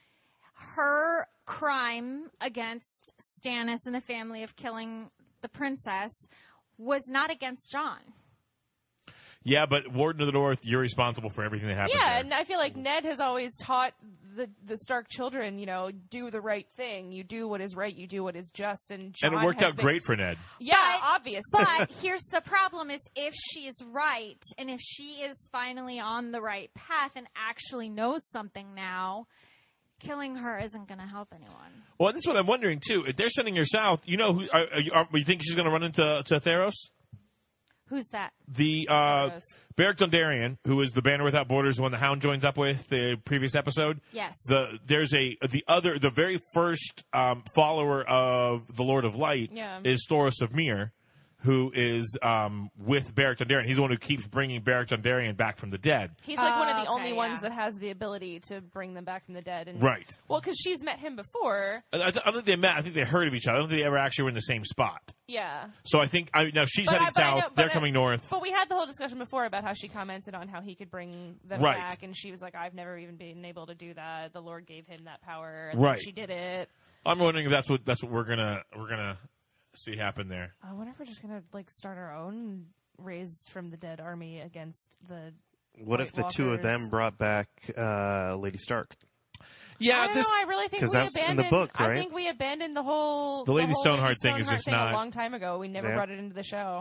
her crime against Stannis and the family of killing the princess was not against John. Yeah, but Warden of the North, you're responsible for everything that happens. Yeah, there. and I feel like Ned has always taught the the Stark children, you know, do the right thing. You do what is right. You do what is just. And John and it worked has out been- great for Ned. Yeah, But- obviously. But here's the problem is if she's right and if she is finally on the right path and actually knows something now, killing her isn't going to help anyone. Well, this is what I'm wondering too. If they're sending her south, you know, who are, are you, are, you think she's going to run into to Theros? Who's that? The uh, Theros. Beric Dondarrion, who is the Banner Without Borders, the one the Hound joins up with the previous episode. Yes. The there's a the other the very first um, follower of the Lord of Light Yeah. is Thoros of Myr, who is um, with Beric Dondarrion. He's the one who keeps bringing Beric Dondarrion back from the dead. He's like one of Oh, the okay, only yeah. ones that has the ability to bring them back from the dead. And, Right. Well, because she's met him before. I, I, th- I don't think they met. I think they heard of each other. I don't think they ever actually were in the same spot. Yeah. So I think I, now she's But heading I- but I south. know- but they're I- coming north. But we had the whole discussion before about how she commented on how he could bring them Right. back, and she was like, "I've never even been able to do that. The Lord gave him that power, and Right. then she did it." I'm wondering if that's what that's what we're gonna we're gonna see happen there. I wonder if we're just gonna like start our own raised from the dead army against the. What if the White two of Walkers. them brought back uh, Lady Stark? Yeah, I don't this know. I really think 'Cause we that's in the abandoned. book, I right? think we abandoned the whole The Lady whole Stoneheart Lady thing is Stoneheart just thing not- a long time ago. We never Yeah. brought it into the show.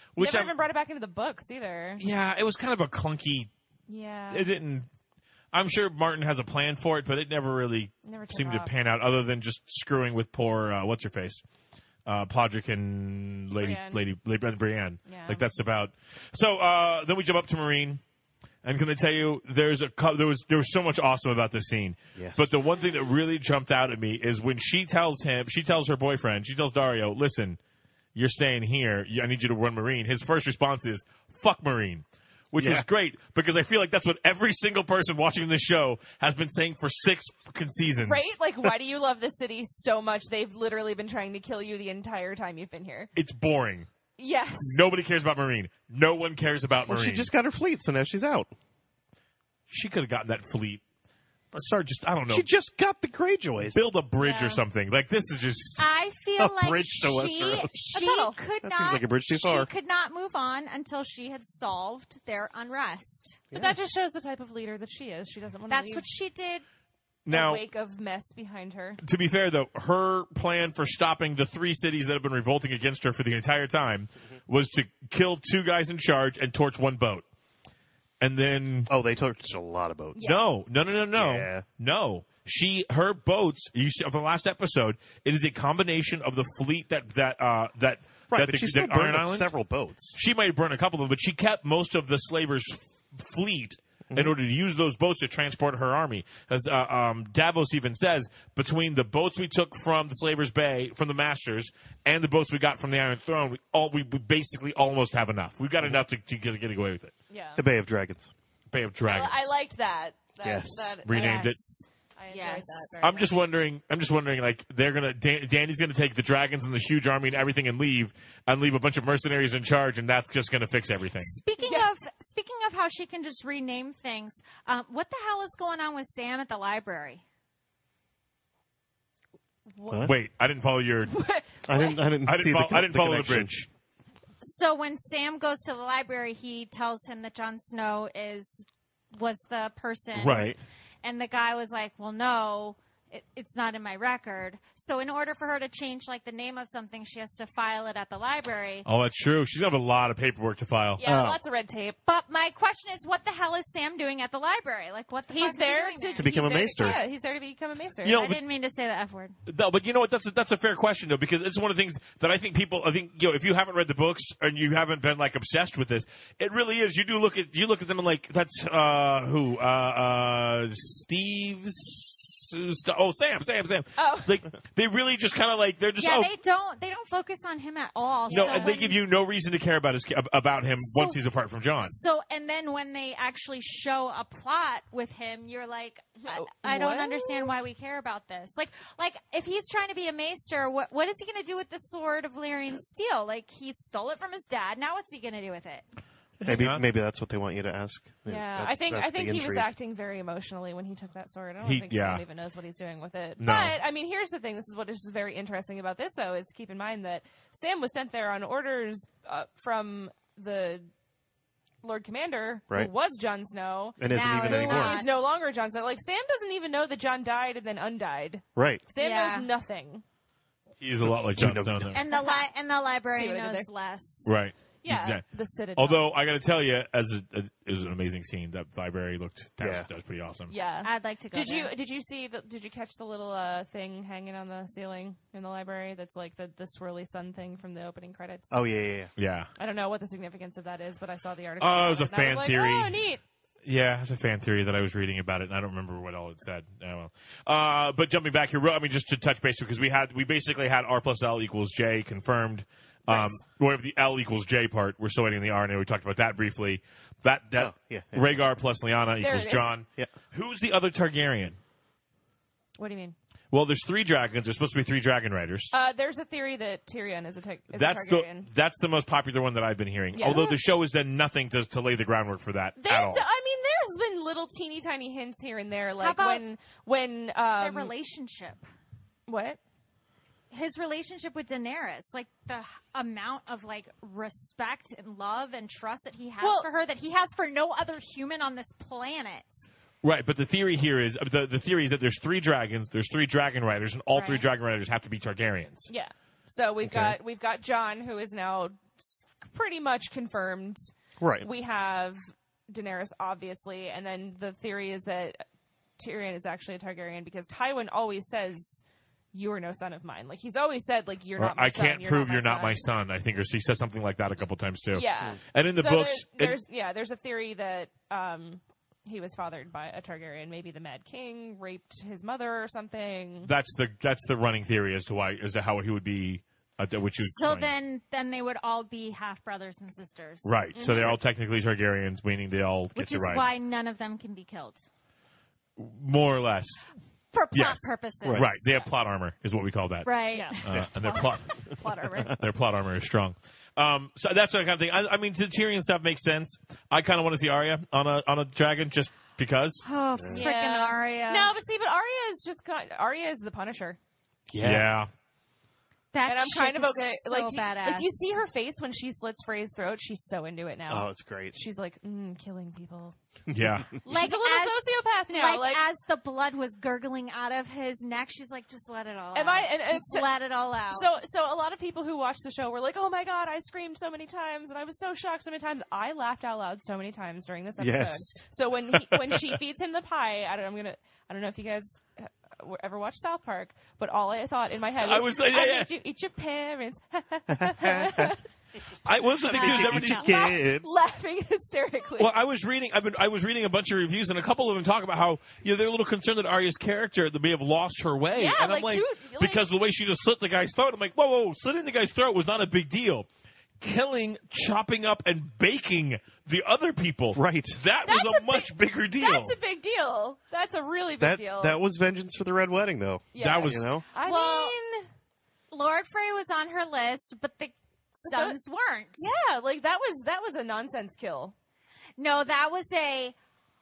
Which Never I'm- even brought it back into the books either. Yeah, it was kind of a clunky. Yeah. It didn't. I'm sure Martin has a plan for it, but it never really Never took seemed to off. pan out. Other than just screwing with poor uh, what's her face, uh, Podrick and Lady Brienne. Lady Lady Brienne. Yeah. Like that's about. So uh, then we jump up to Marine. And can I tell you, there's a co- there was there was so much awesome about this scene. Yes. But the one thing that really jumped out at me is when she tells him, she tells her boyfriend, she tells Dario, "Listen, you're staying here. I need you to run Marine." His first response is, "Fuck Marine," which Yeah. was great because I feel like that's what every single person watching this show has been saying for six fucking seasons. Right? Like, why do you love this city so much? They've literally been trying to kill you the entire time you've been here. It's boring. Yes. Nobody cares about Marine. No one cares about Well, Marine. she just got her fleet, so now she's out. She could have gotten that fleet. But start just I don't know. She just got the Greyjoys. build a bridge Yeah. or something. Like this is just. I feel A like bridge to she, Westeros. she That's all. could That not. seems like a bridge too far. She could not move on until she had solved their unrest. But that just shows the type of leader that she is. She doesn't want to That's leave what she did. Now, a wake of mess behind her. to be fair, though, her plan for stopping the three cities that have been revolting against her for the entire time was to kill two guys in charge and torch one boat. And then, Oh, they torched a lot of boats. no, no, no, no, no, Yeah. no. She, her boats. You see, of the last episode, it is a combination of the fleet that that uh, that Right, that but the, she the still Iron burned up Islands. several boats. She might have burned a couple of them, but she kept most of the slavers' f- fleet in order to use those boats to transport her army. As uh, um, Davos even says, between the boats we took from the Slavers' Bay, from the Masters, and the boats we got from the Iron Throne, we, all, we, we basically almost have enough. We've got enough to, to get, get away with it. Yeah. The Bay of Dragons. Bay of I, Dragons. I liked that. that Yes. That, Renamed Yes. it. I enjoyed Yes. that very I'm much. just wondering. I'm just wondering. Like they're gonna. Dan, Danny's gonna take the dragons and the huge army and everything and leave, and leave a bunch of mercenaries in charge, and that's just gonna fix everything. Speaking Yeah. of speaking of how she can just rename things, um, what the hell is going on with Sam at the library? What? Wait, I didn't follow your. I didn't. I didn't I see didn't. the. Follow, I didn't follow the connection. bridge. So when Sam goes to the library, he tells him that Jon Snow is was the person, Right. And the guy was like, "Well, no, it, it's not in my record." So in order for her to change like the name of something, she has to file it at the library. Oh, that's true. She's gonna have a lot of paperwork to file. Yeah, Oh. lots of red tape. But my question is, what the hell is Sam doing at the library? Like, what the He's fuck is he there doing to, there? To become he's a there- maester. Yeah, he's there to become a maester. You know, I but- didn't mean to say the F word. No, but you know what? That's a, that's a fair question though, because it's one of the things that I think people. I think you know, if you haven't read the books and you haven't been like obsessed with this, it really is. You do look at you look at them and like that's uh, who uh, uh, Steve's. Oh, Sam, Sam, Sam. Oh. Like they really just kind of like they're just Yeah, oh they don't. They don't focus on him at all. no, so and they when- give you no reason to care about his about him So- once he's apart from John. So, and then when they actually show a plot with him, you're like, I, I don't What? understand why we care about this. Like, like if he's trying to be a maester, what what is he going to do with the sword of Valyrian steel? Like, he stole it from his dad. Now, what's he going to do with it? Maybe. Hang on. Maybe that's what they want you to ask. Yeah, That's- I think that's I think the he was intrigue. acting very emotionally when he took that sword. I don't He- think yeah. he even knows what he's doing with it. No. But I mean, here's the thing: this is what is very interesting about this, though, is to keep in mind that Sam was sent there on orders uh, from the Lord Commander, Right. who was Jon Snow. And isn't Now even it's anymore. not. He's no longer Jon Snow. Like Sam doesn't even know that John died and then undied. Right. Sam Yeah. knows nothing. He's a lot like Jon know- Snow. though. And the li- and the See library what I did knows there? less. Right. Yeah, Exactly. the Citadel. Although I got to tell you, as a, a, it was an amazing scene. That library looked that, Yeah. was, that was pretty awesome. yeah, I'd like to go. Did you there. did you see the, did you catch the little uh, thing hanging on the ceiling in the library? That's like the, the swirly sun thing from the opening credits. Oh yeah, yeah, yeah. Yeah. I don't know what the significance of that is, but I saw the article. Oh, it about was a and I fan like, theory. Oh, neat. Yeah, it's a fan theory that I was reading about it, and I don't remember what all it said. Oh, well. Uh, but jumping back here, real- I mean, just to touch base, because we had we basically had R plus L equals J confirmed. Um, Right. We have the L equals J part. We're still waiting on the R, and we talked about that briefly. That that Oh, yeah, yeah. Rhaegar plus Lyanna There equals it is. John. Yeah. Who's the other Targaryen? What do you mean? Well, there's three dragons. There's supposed to be three dragon riders. Uh, there's a theory that Tyrion is a, ta- is that's a the Targaryen. that's the most popular one that I've been hearing. Yeah. Although the show has done nothing to to lay the groundwork for that There, at all. I mean, there's been little teeny tiny hints here and there, like about when when Their um, relationship? what? His relationship with Daenerys, like the h- amount of like respect and love and trust that he has Well- for her, that he has for no other human on this planet. Right, but the theory here is the the theory is that there's three dragons, there's three dragon riders, and all three Right. dragon riders have to be Targaryens. Yeah. So we've Okay. got we've got John, who is now s- pretty much confirmed. Right. We have Daenerys, obviously, and then the theory is that Tyrion is actually a Targaryen because Tywin always says, "You are no son of mine." Like he's always said, "Like you're Or, not my I son. can't you're prove not you're not my son." son. I think, or she says something like that a couple times too. Yeah. And in the So books, there- it- there's yeah, there's a theory that um, he was fathered by a Targaryen. Maybe the Mad King raped his mother or something. that's the that's the running theory as to why as to how he would be, uh, which you So explained. then, then they would all be half brothers and sisters, Right. So they're all technically Targaryens, meaning they all get Which to is ride. why none of them can be killed More or less. for plot Yes. purposes. Right. They have plot armor, is what we call that. Right. Yeah. Uh, and their plot Plot armor. their plot armor is strong. Um, so that's the kind of thing. I, I mean, the Tyrion stuff makes sense. I kind of want to see Arya on a on a dragon just because. Oh, freaking Yeah. Arya. No, but see, but Arya is just kind Arya is the Punisher, Yeah. that and I'm shit kind of is okay. So like, do, you- badass. like, do you see her face when she slits Frey's throat? She's so into it now. Oh, it's great. She's like, mm, killing people. Yeah. like She's a little as, sociopath now. Like, Like, as the blood was gurgling out of his neck, she's like, just let it all Am out. I- and- and just so- let it all out. so, so a lot of people who watched the show were like, "Oh my god, I screamed so many times, and I was so shocked so many times. I laughed out loud so many times during this episode." Yes. So when he, when she feeds him the pie, I don't, I'm gonna, I don't know if you guys uh, ever watched South Park, but all I thought in my head was, I was like, yeah, I yeah. made you eat your parents, I was the thing is Eat everybody. your kids. laughing hysterically. Well, I was reading. I've been. I was reading a bunch of reviews, and a couple of them talk about how you know they're a little concerned that Arya's character that may have lost her way. Yeah, and I'm like, like, dude, like- because the way she just slit the guy's throat, I'm like, whoa, whoa, slitting the guy's throat was not a big deal. Killing, chopping up, and baking the other people. Right. That That's was a, a much big- bigger deal. That's a big deal. That's a really big That deal. that was vengeance for the Red Wedding, though. yeah. that was- You know. I Well, mean, Lord Frey was on her list, but the sons weren't. yeah, like that was that was a nonsense kill. No, that was a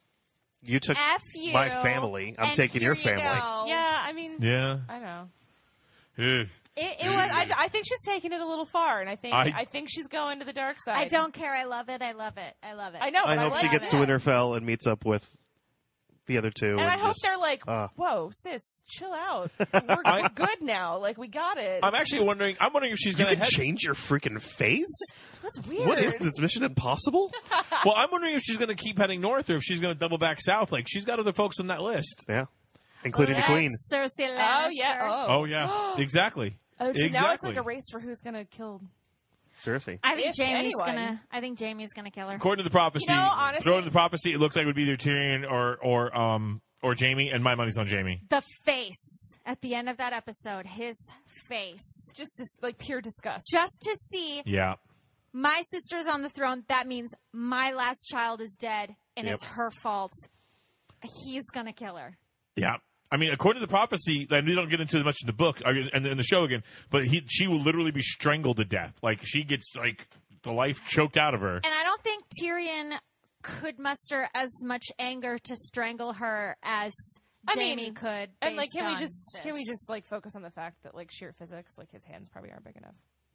You took F you. my family. I'm and taking here your family. You go. Yeah, I mean, yeah. I know. Ugh. It, it was. I, I think she's taking it a little far, and I think I, I- think she's going to the dark side. I don't care. I love it. I love it. I love it. I know. I but hope like she gets it. to Winterfell and meets up with the other two. And I hope just- they're like, uh. "Whoa, sis, chill out. We're, we're good now. Like we got it." I'm actually wondering. I'm wondering if she's You going to can head. change your freaking face? That's weird. What is this, Mission Impossible? Well, I'm wondering if she's going to keep heading north or if she's going to double back south. Like she's got other folks on that list. Yeah. Including Yes, the Queen. Cersei Lannister. Oh yeah. Oh. Oh yeah, exactly. Oh, so exactly. now it's like a race for who's gonna kill. Seriously. I think If Jamie's anyone. gonna. I think Jamie's gonna kill her. According to the prophecy, You know, honestly- according to the prophecy, it looks like it would be either Tyrion or or um or Jamie, and my money's on Jamie. The face at the end of that episode. His face. Just, just like pure disgust. Just to see Yeah. my sister's on the throne. That means my last child is dead, and Yep. it's her fault. He's gonna kill her. Yeah. I mean, according to the prophecy, and we don't get into it much in the book or in the, in the show again, but he, she will literally be strangled to death. Like she gets like the life choked out of her. And I don't think Tyrion could muster as much anger to strangle her as I Jamie mean, could. And like, based can we on just this. can we just like focus on the fact that like sheer physics, like his hands probably aren't big enough.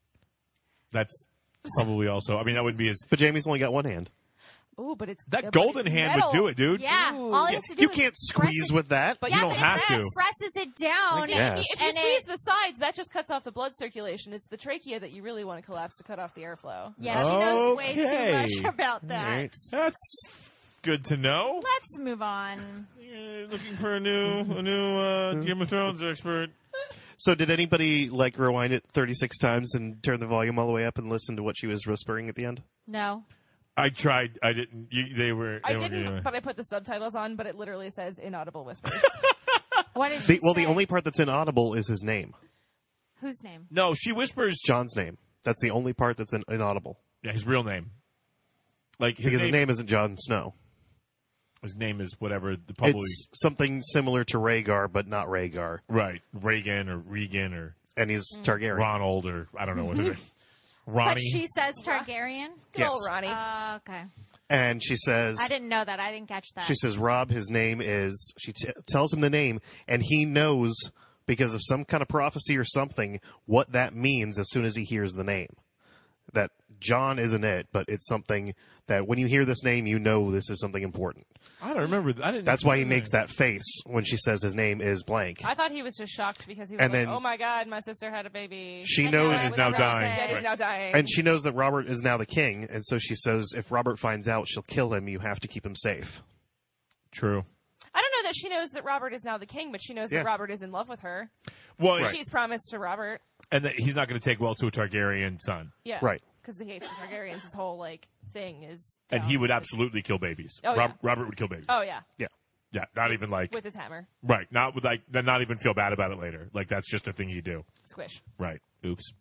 That's probably also. I mean, that would be his. But Jamie's only got one hand. Ooh, but it's That but golden it's hand metal. would do it, dude. Yeah, Ooh. all he Yeah, has to do you is can't press squeeze it. with that. But yeah, you don't but have if to. it presses it down. Like, Yes. if, you, if And you squeeze it- the sides, that just cuts off the blood circulation. It's the trachea that you really want to collapse to cut off the airflow. Yeah, she knows way Okay. too much about that. Right. That's good to know. Let's move on. Yeah, looking for a new a new uh, Game of Thrones expert. So did anybody like rewind it thirty-six times and turn the volume all the way up and listen to what she was whispering at the end? No. I tried. I didn't. You, they were. They I weren't didn't, doing it. but I put the subtitles on, but it literally says inaudible whispers. What did she The, well, the say? only part that's inaudible is his name, Whose name? No, she whispers. John's name. That's the only part that's in, inaudible Yeah, his real name. Like his because name, his name isn't Jon Snow. His name is whatever the public. It's something similar to Rhaegar, but not Rhaegar, Right, Reagan or Regan or and he's Targaryen. Ronald or I don't know what it is. Ronnie. But she says Targaryen. Good Yes. old Ronnie. Uh, okay. And she says, I didn't know that. I didn't catch that. she says, Rob, his name is. She t- tells him the name, and he knows because of some kind of prophecy or something what that means as soon as he hears the name. that John isn't it, but it's something that when you hear this name, you know this is something important. I don't remember. I didn't. That's why he makes that face when she says his name is blank. I thought he was just shocked because he was And like, then- "Oh my god, my sister had a baby." She I knows- I Is was now about to dying. say, Right. Is now dying. And she knows that Robert is now the king, and so she says, if Robert finds out, she'll kill him. You have to keep him safe. True. I don't know that she knows that Robert is now the king, but she knows Yeah. that Robert is in love with her. Well, Right. She's promised to Robert. and that he's not going to take well to a Targaryen son, Yeah, Right. Because he hates the Targaryens. His whole like thing is. and down he would with- absolutely kill babies. Oh, Rob- yeah. Robert would kill babies. Oh yeah, Yeah. Yeah, not even like with his hammer, right, not with like not even feel bad about it later. Like that's just a thing you do. squish. Right. Oops.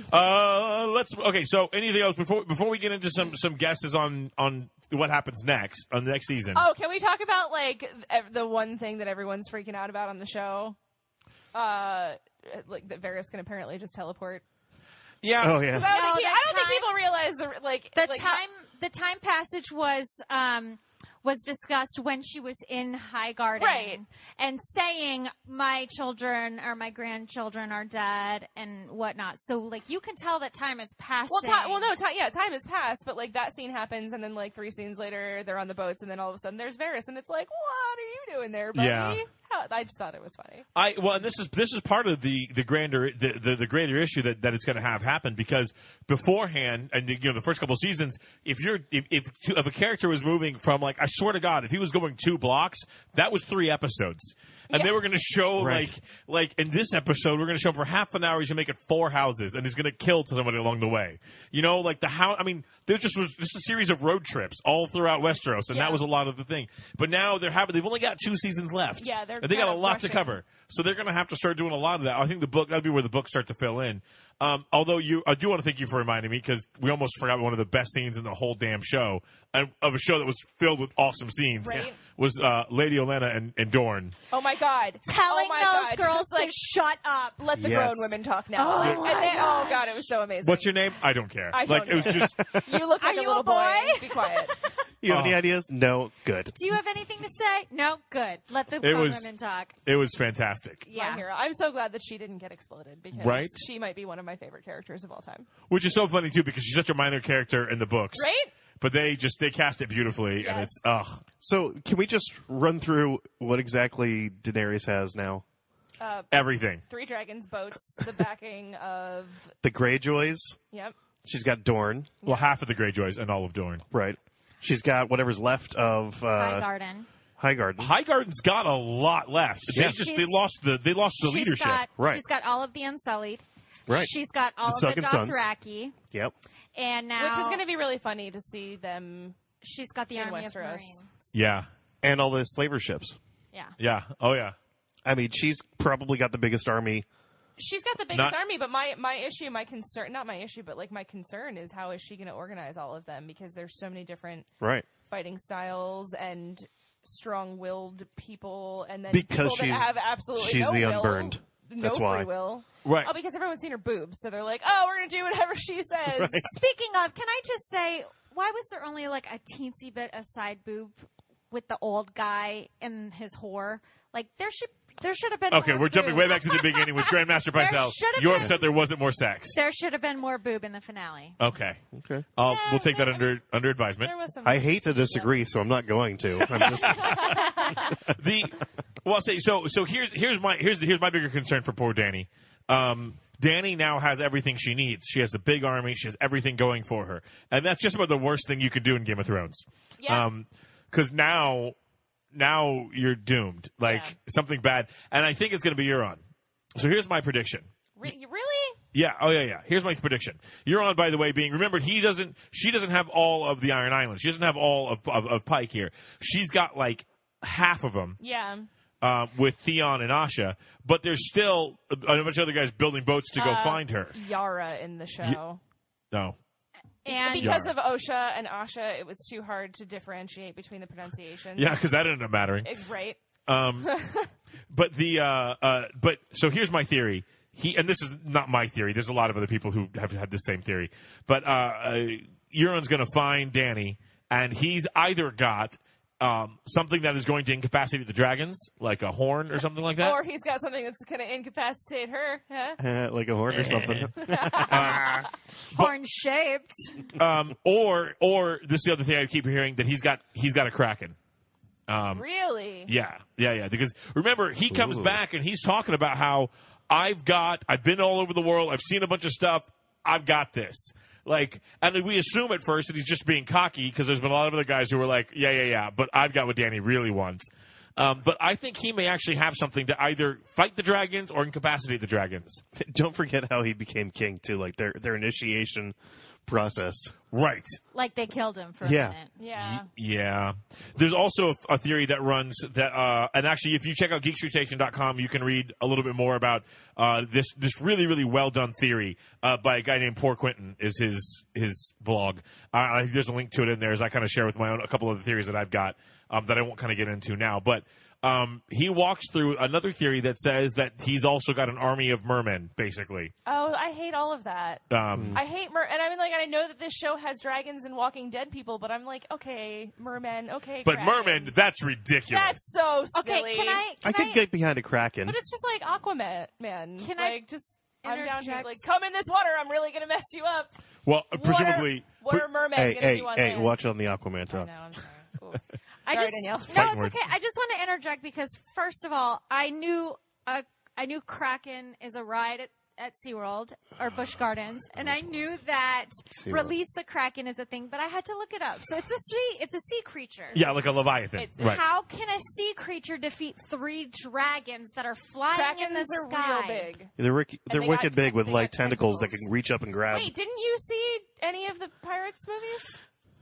Uh, let's okay. So anything else before before we get into some some guesses on on what happens next on the next season? Oh, can we talk about like ev- the one thing that everyone's freaking out about on the show? Uh, like that Varys can apparently just teleport. yeah. Oh, yeah. 'Cause I don't, No, think, the I don't think time- people realize the like The like, time the time passage was um was discussed when she was in High Garden, Right. and saying my children or my grandchildren are dead and whatnot. So like you can tell that time is passing. Well, ti- well, no, ti- yeah, time has passed, but like that scene happens, and then like three scenes later, they're on the boats, and then all of a sudden there's Varys, and it's like, what are you doing there, buddy? Yeah. How- I just thought it was funny. I well, and this is this is part of the the grander the the, the greater issue that, that it's going to have happen because beforehand and the, you know the first couple of seasons, if you're if if, to, if a character was moving from like I swear to God, if he was going two blocks, that was three episodes. And Yeah. they were going to show Right. like like in this episode, we're going to show him for half an hour he's going to make it four houses, and he's going to kill somebody along the way. You know, like the house. I mean, there just was just a series of road trips all throughout Westeros, and Yeah. that was a lot of the thing. But now they're having they've only got two seasons left. Yeah, they're and they got a kind of lot to rushing. cover, so they're going to have to start doing a lot of that. I think the book that'll be where the books start to fill in. Um, although you, I do want to thank you for reminding me because we almost forgot one of the best scenes in the whole damn show, and of a show that was filled with awesome scenes. Right. Was uh, Lady Olenna and, and Dorne. Oh my god, telling oh my those god. girls Just, like to shut up. let the Yes. grown women talk now. Oh Like, my and they- oh gosh. god, it was so amazing. What's your name? I don't care. I like don't it was care. just You look Are like a you little a boy? Be quiet. You have any Oh. ideas? No? Good. Do you have anything to say? No, good. Let the It grown was- women talk. it was fantastic. Yeah. My hero. I'm so glad that she didn't get exploded because Right? she might be one of my favorite characters of all time. Which is so funny too because she's such a minor character in the books. Right? But they just they cast it beautifully, and Yes. it's ugh. So, can we just run through what exactly Daenerys has now? Uh, Everything. Three dragons, boats, the backing of The Greyjoys. yep. She's got Dorne, Well, half of the Greyjoys and all of Dorne. right? She's got whatever's left of High uh, Garden. Highgarden. Highgarden's got a lot left. They Yeah. just She's- they lost the they lost the She's leadership. got, Right. She's got all of the Unsullied. Right. She's got all The of the Sunken Sons. Dothraki. Yep. And now Which is going to be really funny to see them. she's got the in Army Westeros. of Marines. Yeah, And all the slaver ships. Yeah. yeah, oh yeah. I mean, she's probably got the biggest army. She's got the biggest Not- army, but my my issue, my concern, not my issue, but like my concern is how is she going to organize all of them because there's so many different Right. fighting styles and strong-willed people, and then Because people she's- that have absolutely she's no the will, unburned. no That's free why. will. Right. Oh, because everyone's seen her boobs, so they're like, oh, we're going to do whatever she says. Speaking of, can I just say, why was there only like a teensy bit of side boob with the old guy and his whore? Like there should there should have been. Okay, more we're jumping boob. way back to the beginning with Grandmaster There Pycelle. should've You're been- upset there wasn't more sex. There should have been more boob in the finale. Okay, Okay. uh, Yeah, we'll take that I under under advisement. There was some. I hate to disagree, so I'm not going to. I'm just, The well, I'll say so. So here's here's my here's here's my bigger concern for poor Dany. Um, Dany now has everything she needs. She has the big army. She has everything going for her, and that's just about the worst thing you could do in Game of Thrones. Yeah. Because now, now you're doomed. Like Yeah. something bad, and I think it's going to be Euron. So here's my prediction. Re- really? Yeah. Oh, yeah, yeah. Here's my prediction. Euron, by the way, being remember he doesn't. She doesn't have all of the Iron Islands. She doesn't have all of of, of Pike here. She's got like half of them Yeah. uh, with Theon and Asha, but there's still a, a bunch of other guys building boats to go Uh, find her. Yara in the show. No. And Because Yara. of Osha and Asha, it was too hard to differentiate between the pronunciations. Yeah, because that ended up mattering. It's right. Um, but the uh, uh, but so here's my theory. He and this is not my theory. There's a lot of other people who have had the same theory. But uh, uh, Euron's going to find Dany, and he's either got um, something that is going to incapacitate the dragons, like a horn or something like that. Or he's got something that's going to incapacitate her. Huh? Uh, like a horn or something. Horn shaped. um, or or this is the other thing I keep hearing, that he's got he's got a kraken. Um, Really? Yeah, yeah, yeah. Because remember, he comes Ooh. back and he's talking about how I've got, I've been all over the world, I've seen a bunch of stuff, I've got this. Like, and we assume at first that he's just being cocky because there's been a lot of other guys who were like, yeah, yeah, yeah, but I've got what Danny really wants. Um, but I think he may actually have something to either fight the dragons or incapacitate the dragons. Don't forget how he became king too. Like their their initiation process. Right. Like they killed him for Yeah. a minute. Yeah. Yeah. There's also a, a theory that runs that, uh, and actually, if you check out geek street station dot com, you can read a little bit more about uh, this this really, really well done theory uh, by a guy named Poor Quentin, is his his blog. Uh, I, there's a link to it in there as I kind of share with my own a couple of the theories that I've got um, that I won't kind of get into now. But um, he walks through another theory that says that he's also got an army of mermen, basically. Oh, I hate all of that. Um, I hate mer, and I mean, like, I know that this show has dragons and Walking Dead people, but I'm like, okay, mermen, okay, but kraken. mermen, that's ridiculous. That's so Okay, silly. can I? Can I could get behind a kraken. But it's just like Aquaman, man. Can I like, just I'm down here, interject? like, come in this water. I'm really gonna mess you up. well, What presumably. are, what are mermen Hey, gonna hey, do on hey! land? Watch it on the Aquaman I talk. know, I'm sorry. Oof. I Sorry, just Danielle. no, Fighting it's words. okay. I just want to interject because first of all, I knew uh, I knew Kraken is a ride at, at SeaWorld or Busch Gardens, and I knew that SeaWorld. release the Kraken is a thing, but I had to look it up. So it's a sea, it's a sea creature. Yeah, like a Leviathan. It's- right. How can a sea creature defeat three dragons that are flying in the Krakens are sky? real big. They're wick- they're they got wicked big ten- with they like got tentacles that tentacles. can reach up and grab. Wait, didn't you see any of the Pirates movies?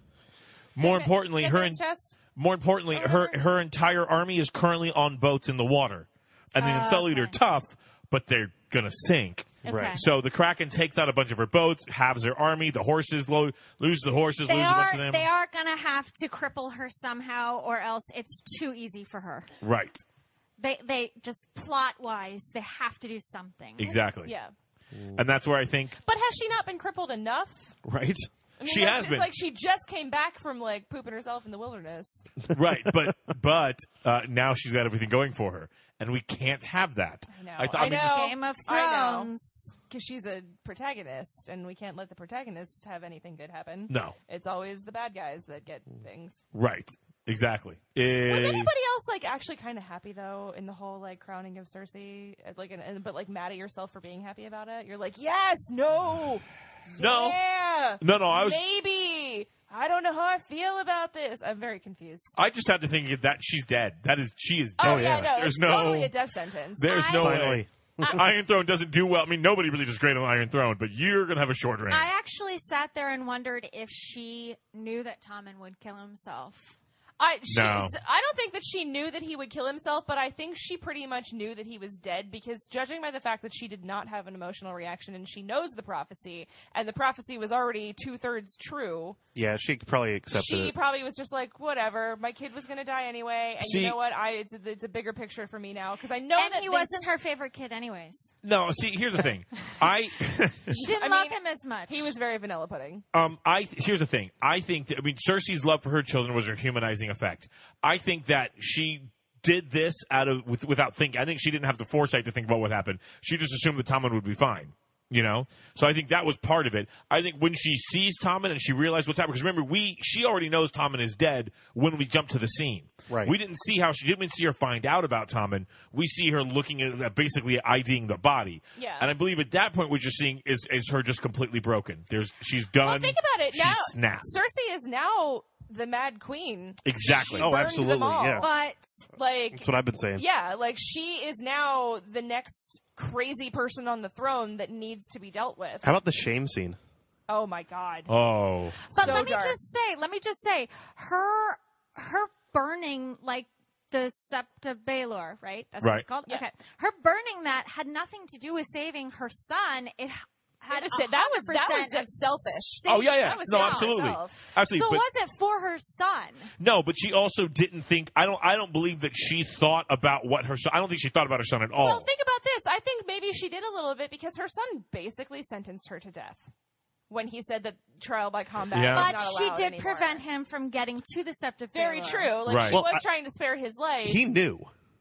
More Dead Ma- importantly, Dead her Man's en- Chest? more importantly, Or her whatever. her entire army is currently on boats in the water, and the Uh, Unsullied are okay. tough, but they're gonna sink. Okay. Right. So the Kraken takes out a bunch of her boats, halves their army. The horses lo- lose the horses, They lose a bunch are of them. they are gonna have to cripple her somehow, or else it's too easy for her. Right. They they just plot wise, they have to do something. Exactly. Yeah. And that's where I think But has she not been crippled enough? Right? I mean, She like, has it's been. like she just came back from like pooping herself in the wilderness. right, but but uh, now she's got everything going for her, and we can't have that. I know. thought, I mean, know. Game of I know. Thrones. Because she's a protagonist, and we can't let the protagonists have anything good happen. No. It's always the bad guys that get things. Right. Exactly. Was Eh, anybody else like actually kind of happy though in the whole like crowning of Cersei? Uh, Like, and, and, but like mad at yourself for being happy about it. You're like, yes, no, no. yeah, No, no. I was. maybe. I don't know how I feel about this. I'm very confused. I just had to think that she's dead. That is, she is dead. Oh, yeah, yeah. no, There's it's no- totally a death sentence. There's I- no Finally. way. Iron Throne doesn't do well. I mean, nobody really does great on Iron Throne, but you're gonna have a short reign. I actually sat there and wondered if she knew that Tommen would kill himself. I, she, No. I don't think that she knew that he would kill himself, but I think she pretty much knew that he was dead because judging by the fact that she did not have an emotional reaction and she knows the prophecy, and the prophecy was already two-thirds true, Yeah, she probably accepted she it. probably was just like, whatever, my kid was going to die anyway, and See- you know what, I it's a, it's a bigger picture for me now, because I know And that he they- wasn't her favorite kid anyways. no, see, here's the thing. I, She didn't I love mean, him as much. he was very vanilla pudding. um, I here's the thing. I think that, I mean, Cersei's love for her children was her humanizing effect. I think that she did this out of with, without thinking. I think she didn't have the foresight to think about what happened. She just assumed that Tommen would be fine. You know, so I think that was part of it. I think when she sees Tommen and she realized what's happening, because remember, we she already knows Tommen is dead when we jump to the scene. Right. We didn't see how she didn't even see her find out about Tommen. We see her looking at uh, basically IDing the body. Yeah. And I believe at that point what you're seeing is is her just completely broken. There's she's done. Well, think about it she's now. snapped. Cersei is now the Mad Queen. Exactly. She Oh, burned absolutely, them all. yeah. but Like, That's what I've been saying. yeah, like she is now the next crazy person on the throne that needs to be dealt with. How about the shame scene? Oh my god. Oh. but So let me dark. just say, let me just say, her her burning like the Septa Baelor, right? That's what Right. it's called. Yeah. Okay, her burning that had nothing to do with saving her son. It had It was- that was that was one hundred percent selfish. Oh yeah, yeah. That was No, self- absolutely, self. absolutely. So but, it wasn't for her son. no, but she also didn't think. I don't. I don't believe that she thought about what her son. I don't think she thought about her son at all. Well, think about this. I think maybe she did a little bit because her son basically sentenced her to death. when he said that trial by combat Yeah. was But not she allowed did anymore. prevent him from getting to the septic Very failure. true. Like Right. she Well, was I- trying to spare his life. He knew.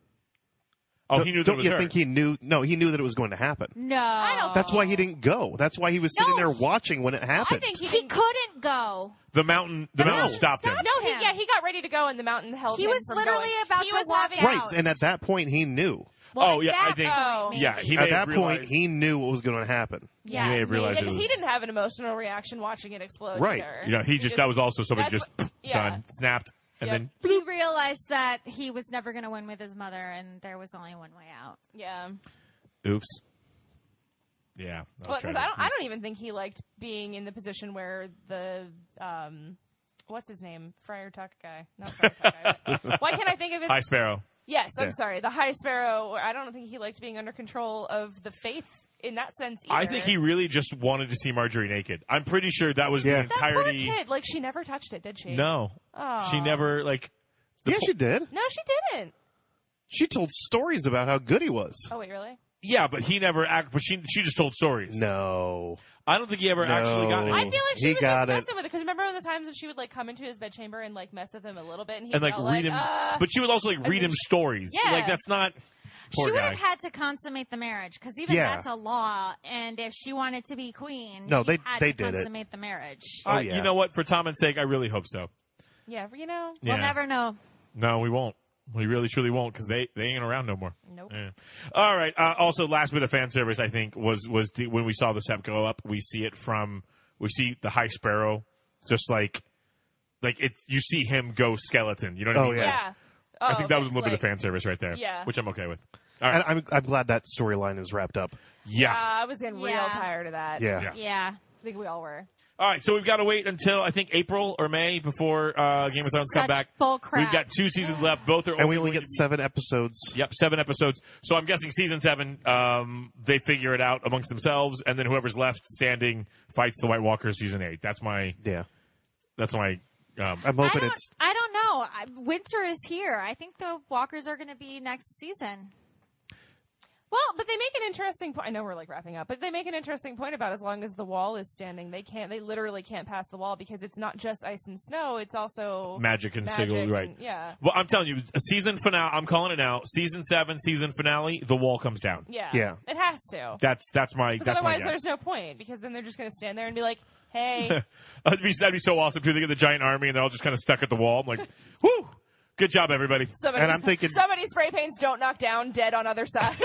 Oh, Don't- he knew that Don't it was you her. think he knew? No, he knew that it was going to happen. No. I don't- That's why he didn't go. That's why he was sitting No, there he- watching when it I happened. think he, He didn't- couldn't go. the mountain, the, The mountain mountain stopped him. stopped No, he, him. yeah, he got ready to go, and the mountain held He him was from literally going. about he to was walk having, out. Right, and at that point, he knew. Well, Oh, at yeah, I that think- point, Oh. maybe. Yeah, he At may that have point, realized- he knew what was going to happen. Yeah, He may have realized Yeah, it because was. he didn't have an emotional reaction watching it explode. Right. Either. You know, he just, that was also somebody that's just what- yeah. done, snapped, and Yep. then He realized that he was never going to win with his mother, and there was only one way out. Yeah. oops. Yeah. that was Well, 'cause tragic. I don't. I don't even think he liked being in the position where the um, what's his name, Friar Tuck guy. Not Friar Tuck guy. Why can't I think of his? High Sparrow. Yes, I'm Yeah. sorry, the High Sparrow. I don't think he liked being under control of the faith in that sense. Either. I think he really just wanted to see Marjorie naked. I'm pretty sure that was Yeah. the That poor entirety. kid. Like she never touched it, did she? No, Aw. she never like. the Yeah, po- she did. No, she didn't. She told stories about how good he was. Oh wait, really? Yeah, but he never act. But she she just told stories. No. I don't think he ever No. actually got. I Any. feel like she He was got just it. messing with it because remember the times that she would like come into his bedchamber and like mess with him a little bit and he and like felt read like, him, uh, but she would also like read mean, him stories. yeah. Like that's not. Poor she would guy. have had to consummate the marriage because even Yeah. that's a law. And if she wanted to be queen, No, she they- had they to did it. consummate the marriage. Uh, Oh, yeah. You know what? For Tom and sake, I really hope so. yeah, you know, Yeah. We'll never know. No, we won't. We really truly won't because they, they ain't around no more. Nope. Yeah. All right. Uh, also, last bit of fan service, I think, was was the, when we saw the Sep go up. We see it from we see the High Sparrow, just like like it. You see him go skeleton. You know what I Oh, mean? yeah. yeah. Oh, I think that okay. was a little bit of Like, fan service right there. Yeah. Which I'm okay with. All right. And I'm, I'm glad that storyline is wrapped up. Yeah. Uh, I was getting real Yeah. tired of that. Yeah. Yeah. Yeah. I think we all were. All right, so we've got to wait until I think April or May before uh, Game of Thrones come Such back. bull crap. We've got two seasons left. Both are And we only going get to be- seven episodes. Yep, seven episodes. So I'm guessing season seven, um, they figure it out amongst themselves, and then whoever's left standing fights the White Walkers season eight. That's my. Yeah. That's my. Um, I'm I hoping don't, it's. I don't know. I, winter is here. I think the walkers are going to be next season. Well, but they make an interesting point. I know we're like wrapping up, but they make an interesting point about as long as the wall is standing, they can't. They literally can't pass the wall because it's not just ice and snow; it's also Magic and magic sigil, and- right? Yeah, Well, I'm telling you, season finale. I'm calling it now. Season seven, season finale. The wall comes down. yeah, Yeah. It has to. That's that's my. Because That's my otherwise, guess. there's no point. Because then they're just going to stand there and be like, "Hey, that'd, be, that'd be so awesome too. They get the giant army and they're all just kind of stuck at the wall. I'm like, whoo, good job, everybody. somebody, And I'm thinking- somebody spray paints don't knock down, dead on other side."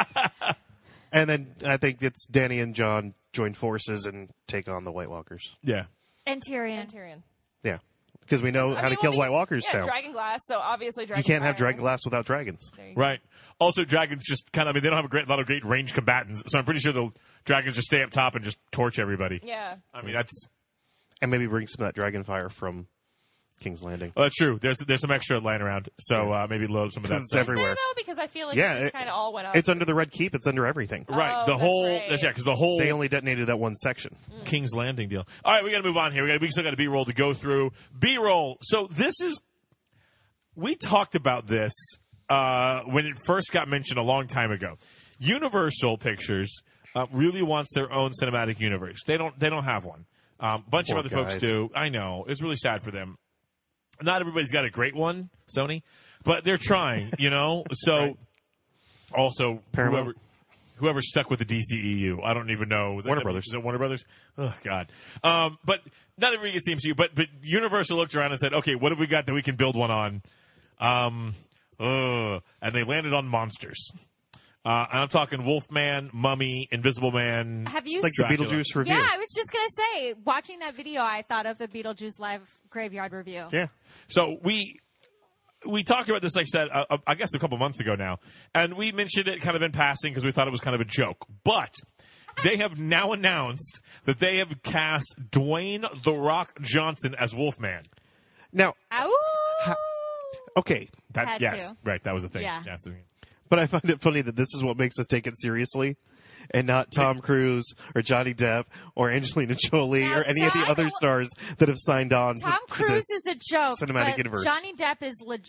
And then I think it's Danny and John join forces and take on the White Walkers. Yeah. And Tyrion. And Tyrion. Yeah. Because we know I how mean, to kill well, White Walkers yeah, now. Dragon glass. So obviously, dragon You can't have fire. dragon glass without dragons. There you go. Right. Also, dragons just kind of, I mean, they don't have a great, lot of great range combatants, so I'm pretty sure the dragons just stay up top and just torch everybody. Yeah. I mean, that's, And maybe bring some of that dragon fire from King's Landing. oh, that's true. There's there's some extra lying around, so uh, maybe load some of that Because it's stuff. everywhere. There, though, because I feel like Yeah, it it- kind of all went up. It's under the Red Keep. It's under everything. Right. Oh, the that's whole, right. that's, yeah, because the whole They only detonated that one section. King's Landing deal. All right, we got to move on here. We got we still got a B-roll to go through. B-roll. So this is, we talked about this uh, when it first got mentioned a long time ago. Universal Pictures uh, really wants their own cinematic universe. They don't. They don't have one. A um, bunch Poor of other folks guys. do. I know. It's really sad for them. Not everybody's got a great one, Sony, but they're trying. You know. So Right. also Paramount. whoever. Whoever stuck with the D C E U, I don't even know. Was Warner that, Brothers. Is it Warner Brothers? Oh God. Um, but not everybody gets the M C U. But but Universal looked around and said, okay, what have we got that we can build one on? Um, uh, and they landed on monsters. Uh, and I'm talking Wolfman, Mummy, Invisible Man. Have you It's like the Dracula. Beetlejuice review. Yeah, I was just going to say, watching that video, I thought of the Beetlejuice live graveyard review. Yeah. So we we talked about this, like I said, uh, I guess a couple months ago now, and we mentioned it kind of in passing because we thought it was kind of a joke. But they have now announced that they have cast Dwayne The Rock Johnson as Wolfman. Now, Ow! okay, That Had yes, to. right, that was the thing. Yeah. Yes, the thing. but I find it funny that this is what makes us take it seriously. And not Tom Cruise or Johnny Depp or Angelina Jolie Now, or any of the Tom- other stars that have signed on. Tom to Cruise this is a joke, cinematic but universe. Johnny Depp is legit.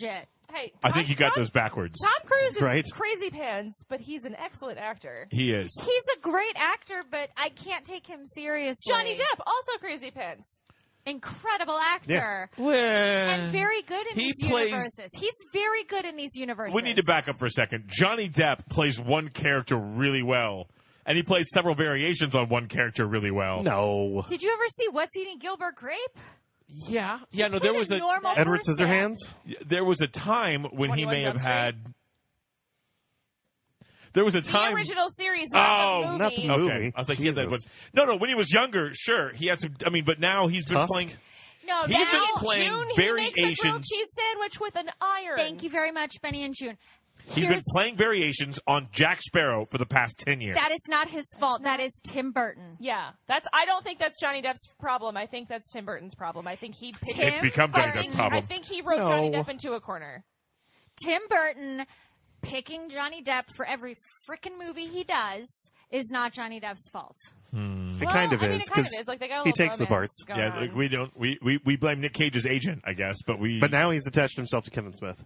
Hey, I Tom- think you got Tom- those backwards. Tom Cruise is Right. crazy pants, but he's an excellent actor. He is. He's a great actor, but I can't take him seriously. Johnny Depp, also crazy pants. Incredible actor. Well, And very good in he these plays- universes. He's very good in these universes. we need to back up for a second. Johnny Depp plays one character really well, and he plays several variations on one character really well. No. Did you ever see What's Eating Gilbert Grape? Yeah, yeah. No, there Played was a normal Edward person. Scissorhands? there was a time when he twenty-one may have Jump Street? had. There was a The time. original series, not Oh, the movie. not the Okay, movie. I was like, he had that one. Jesus. No, no. When he was younger, sure, he had some. I mean, but now he's been Tusk? playing. No, He's now, been playing June, he makes a grilled variations. cheese sandwich with an iron. Thank you very much, Benny and June. He's Here's- been playing variations on Jack Sparrow for the past ten years. That is not his fault. That is Tim Burton. Yeah, that's. I don't think that's Johnny Depp's problem. I think that's Tim Burton's problem. I think he picked. Tim It's become Johnny Burton- Depp's problem. I think he wrote Johnny No. Depp into a corner. Tim Burton picking Johnny Depp for every frickin' movie he does is not Johnny Depp's fault. It Well, kind of I mean, is it kind of because is. Like, they got a he little takes the romance parts. going Yeah, on. like we don't. We, we we blame Nick Cage's agent, I guess, but we. But now he's attached himself to Kevin Smith.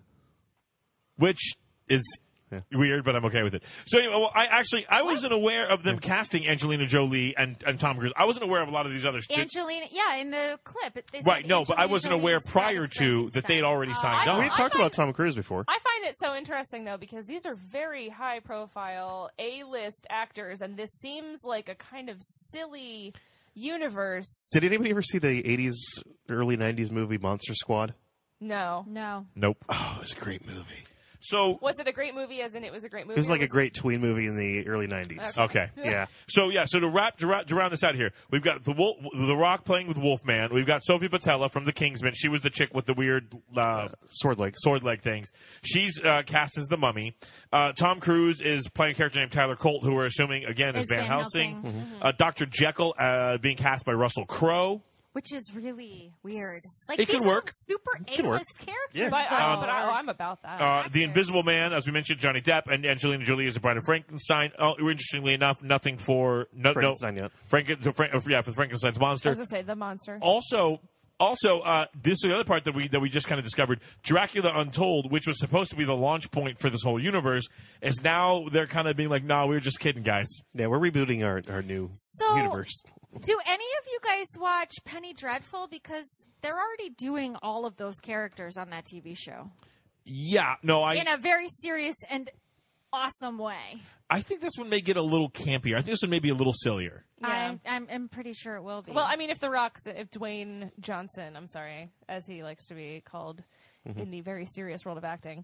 which is Yeah. weird, but I'm okay with it. So anyway, well, I actually I wasn't aware of them casting Angelina Jolie and, and Tom Cruise. I wasn't aware of a lot of these others. Angelina, yeah, in the clip. it- they said Right, no, but I Angelina wasn't Jolie aware is prior Bride of to that they'd Frankenstein. already signed I- on. We I talked find- about Tom Cruise before. I find it so interesting though because these are very high profile A-list actors, and this seems like a kind of silly universe. Did anybody ever see the eighties, early nineties movie Monster Squad? No. No. Nope. Oh, it was a great movie. So Was it a great movie? As in, it was a great movie. It was or like a great tween movie in the early nineties. okay. Yeah. So yeah, so to wrap to, wrap, to round this out here, we've got the Wolf, the Rock playing with Wolfman. We've got Sophie Patella from The Kingsman. She was the chick with the weird uh, Sword Legs. sword leg things. She's uh, cast as the Mummy. Uh, Tom Cruise is playing a character named Tyler Colt, who we're assuming again is Is Van Van Helsing. Helsing. Mm-hmm. Uh, Doctor Jekyll uh, being cast by Russell Crowe. Which is really weird. Like, It these could are work. super could work. A-list characters. Yeah. But, though. uh, but I, I'm about that. Uh, the Invisible Man, as we mentioned, Johnny Depp, and Angelina Jolie is the Bride of Frankenstein. Oh, interestingly enough, nothing for no, Frankenstein no yet. Franken, the Frank, yeah, for Frankenstein's I monster. was gonna say the monster. Also, also, uh, this is the other part that we that we just kind of discovered. Dracula Untold, which was supposed to be the launch point for this whole universe, is now they're kind of being like, "No, nah, we were just kidding, guys." Yeah, we're rebooting our, our new So- universe. Do any of you guys watch Penny Dreadful? Because they're already doing all of those characters on that T V show Yeah, no, I in a very serious and awesome way. I think this one may get a little campier. I think this one may be a little sillier. Yeah. I'm, I'm, I'm pretty sure it will be. Well, I mean, if The Rock's, if Dwayne Johnson, I'm sorry, as he likes to be called in the very serious world of acting,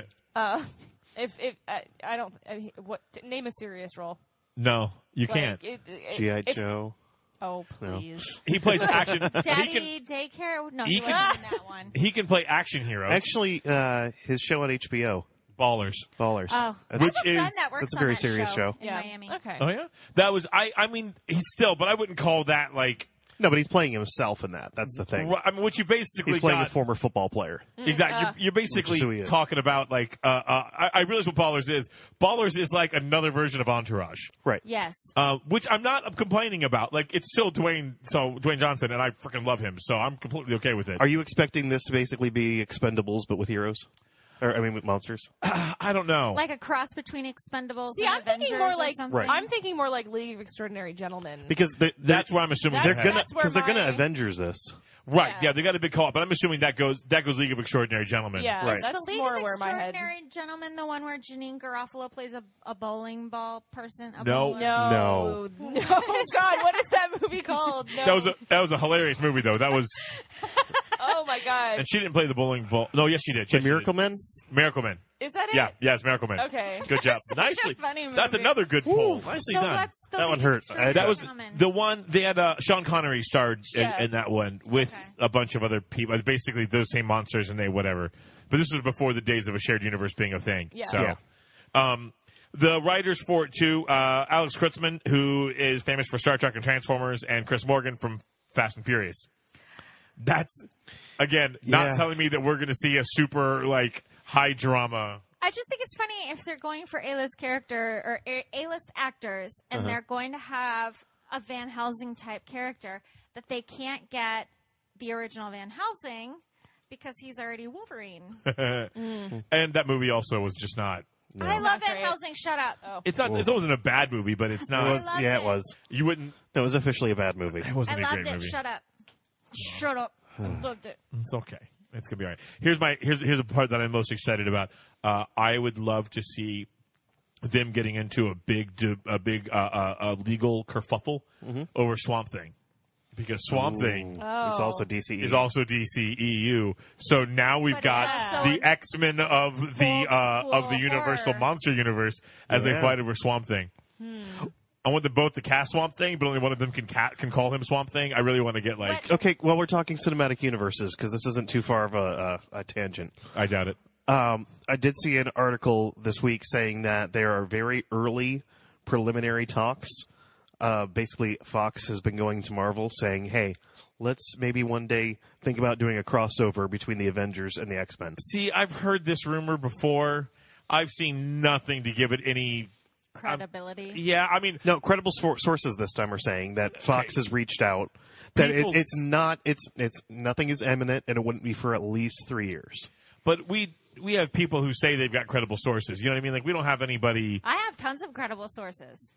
uh, if if I, I don't, I mean, what name a serious role? No, you Like, can't. it- it- G I if- Joe. Oh please! He plays action. he can Daddy Daycare? No, he he, can- wasn't in that one. he can play action heroes. Actually, uh, his show on H B O, Ballers. Ballers. Oh, That's- I Which have a friend is- that works that's a on very that serious show. in Yeah. Miami. Okay. Oh yeah, that was I. I mean, he's still, but I wouldn't call that like. no, but he's playing himself in that. That's the thing. I mean, what you basically He's playing got, a former football player. exactly. Uh, you're, you're basically who he is. talking about like. Uh, uh, I, I realize what Ballers is. Ballers is like another version of Entourage. Right. Yes. Uh, which I'm not complaining about. Like, it's still Dwayne, so Dwayne Johnson, and I freaking love him, so I'm completely okay with it. Are you expecting this to basically be Expendables, but with heroes? Or, I mean, with monsters? I don't know. Like a cross between Expendables See, and I'm thinking Avengers more or like something. Right. I'm thinking more like League of Extraordinary Gentlemen. Because they, they're, That's where I'm assuming they're they're gonna That's where because they're gonna my- Avengers this. right. yeah. Yeah, they got a big call, but I'm assuming that goes that goes League of Extraordinary Gentlemen. yeah, Right. that's the League more of where my head. Extraordinary Gentlemen, the one where Janine Garofalo plays a, a bowling ball person. A No. bowler? No, no, no, God, what is that movie called? No. That was a that was a hilarious movie though. That was, oh my God, and she didn't play the bowling ball. No, yes she did. The Yes, she Miracle did. Men? Miracle Man. is that it? Yeah, yes, Miracle Man. Okay. Good job. Nicely. funny movie. That's another good pull. Nicely So done. what's the That one League of hurt. Extraordinary That was Gentlemen? the one they had. Uh, Sean Connery starred Yeah. in, in that one with Okay. a bunch of other people. Basically, those same monsters and they whatever. But this was before the days of a shared universe being a thing. Yeah. So, Yeah. um, the writers for it too, uh, Alex Kurtzman, who is famous for Star Trek and Transformers, and Chris Morgan from Fast and Furious. That's again not Yeah. telling me that we're going to see a super like high drama. I just think it's funny if they're going for A-list character or A- A-list actors, and Uh-huh. they're going to have a Van Helsing type character, that they can't get the original Van Helsing because he's already Wolverine. And that movie also was just not. No. I love Van great. Helsing. Shut up. Oh. It's not. It wasn't a bad movie, but it's It not. was, love yeah, it. it was. You wouldn't. No, it was officially a bad movie. It wasn't I a loved great it. movie. Shut up. Shut up. I loved it. It's okay. It's gonna be all right. Here's my here's here's a part that I'm most excited about. Uh, I would love to see them getting into a big du- a big uh, uh, uh, legal kerfuffle over Swamp Thing, because Swamp Thing Oh. It's also D C E. is also D C E U. So now we've But got it's also the X Men of the full uh, of the school Universal horror. Monster Universe as they Yeah. fight over Swamp Thing. I want them both to cast Swamp Thing, but only one of them can ca- can call him Swamp Thing. I really want to get like. But- Okay, well, we're talking cinematic universes because this isn't too far of a, a, a tangent. I doubt it. Um, I did see an article this week saying that there are very early preliminary talks. Uh, basically, Fox has been going to Marvel saying, hey, let's maybe one day think about doing a crossover between the Avengers and the X-Men. See, I've heard this rumor before. I've seen nothing to give it any. Credibility. Yeah, I mean, No, credible sor- sources this time are saying that Fox has reached out. That it, People's- it's not, it's, it's, nothing is imminent, and it wouldn't be for at least three years. but we we have people who say they've got credible sources. You know what I mean? Like we don't have anybody. I have tons of credible sources.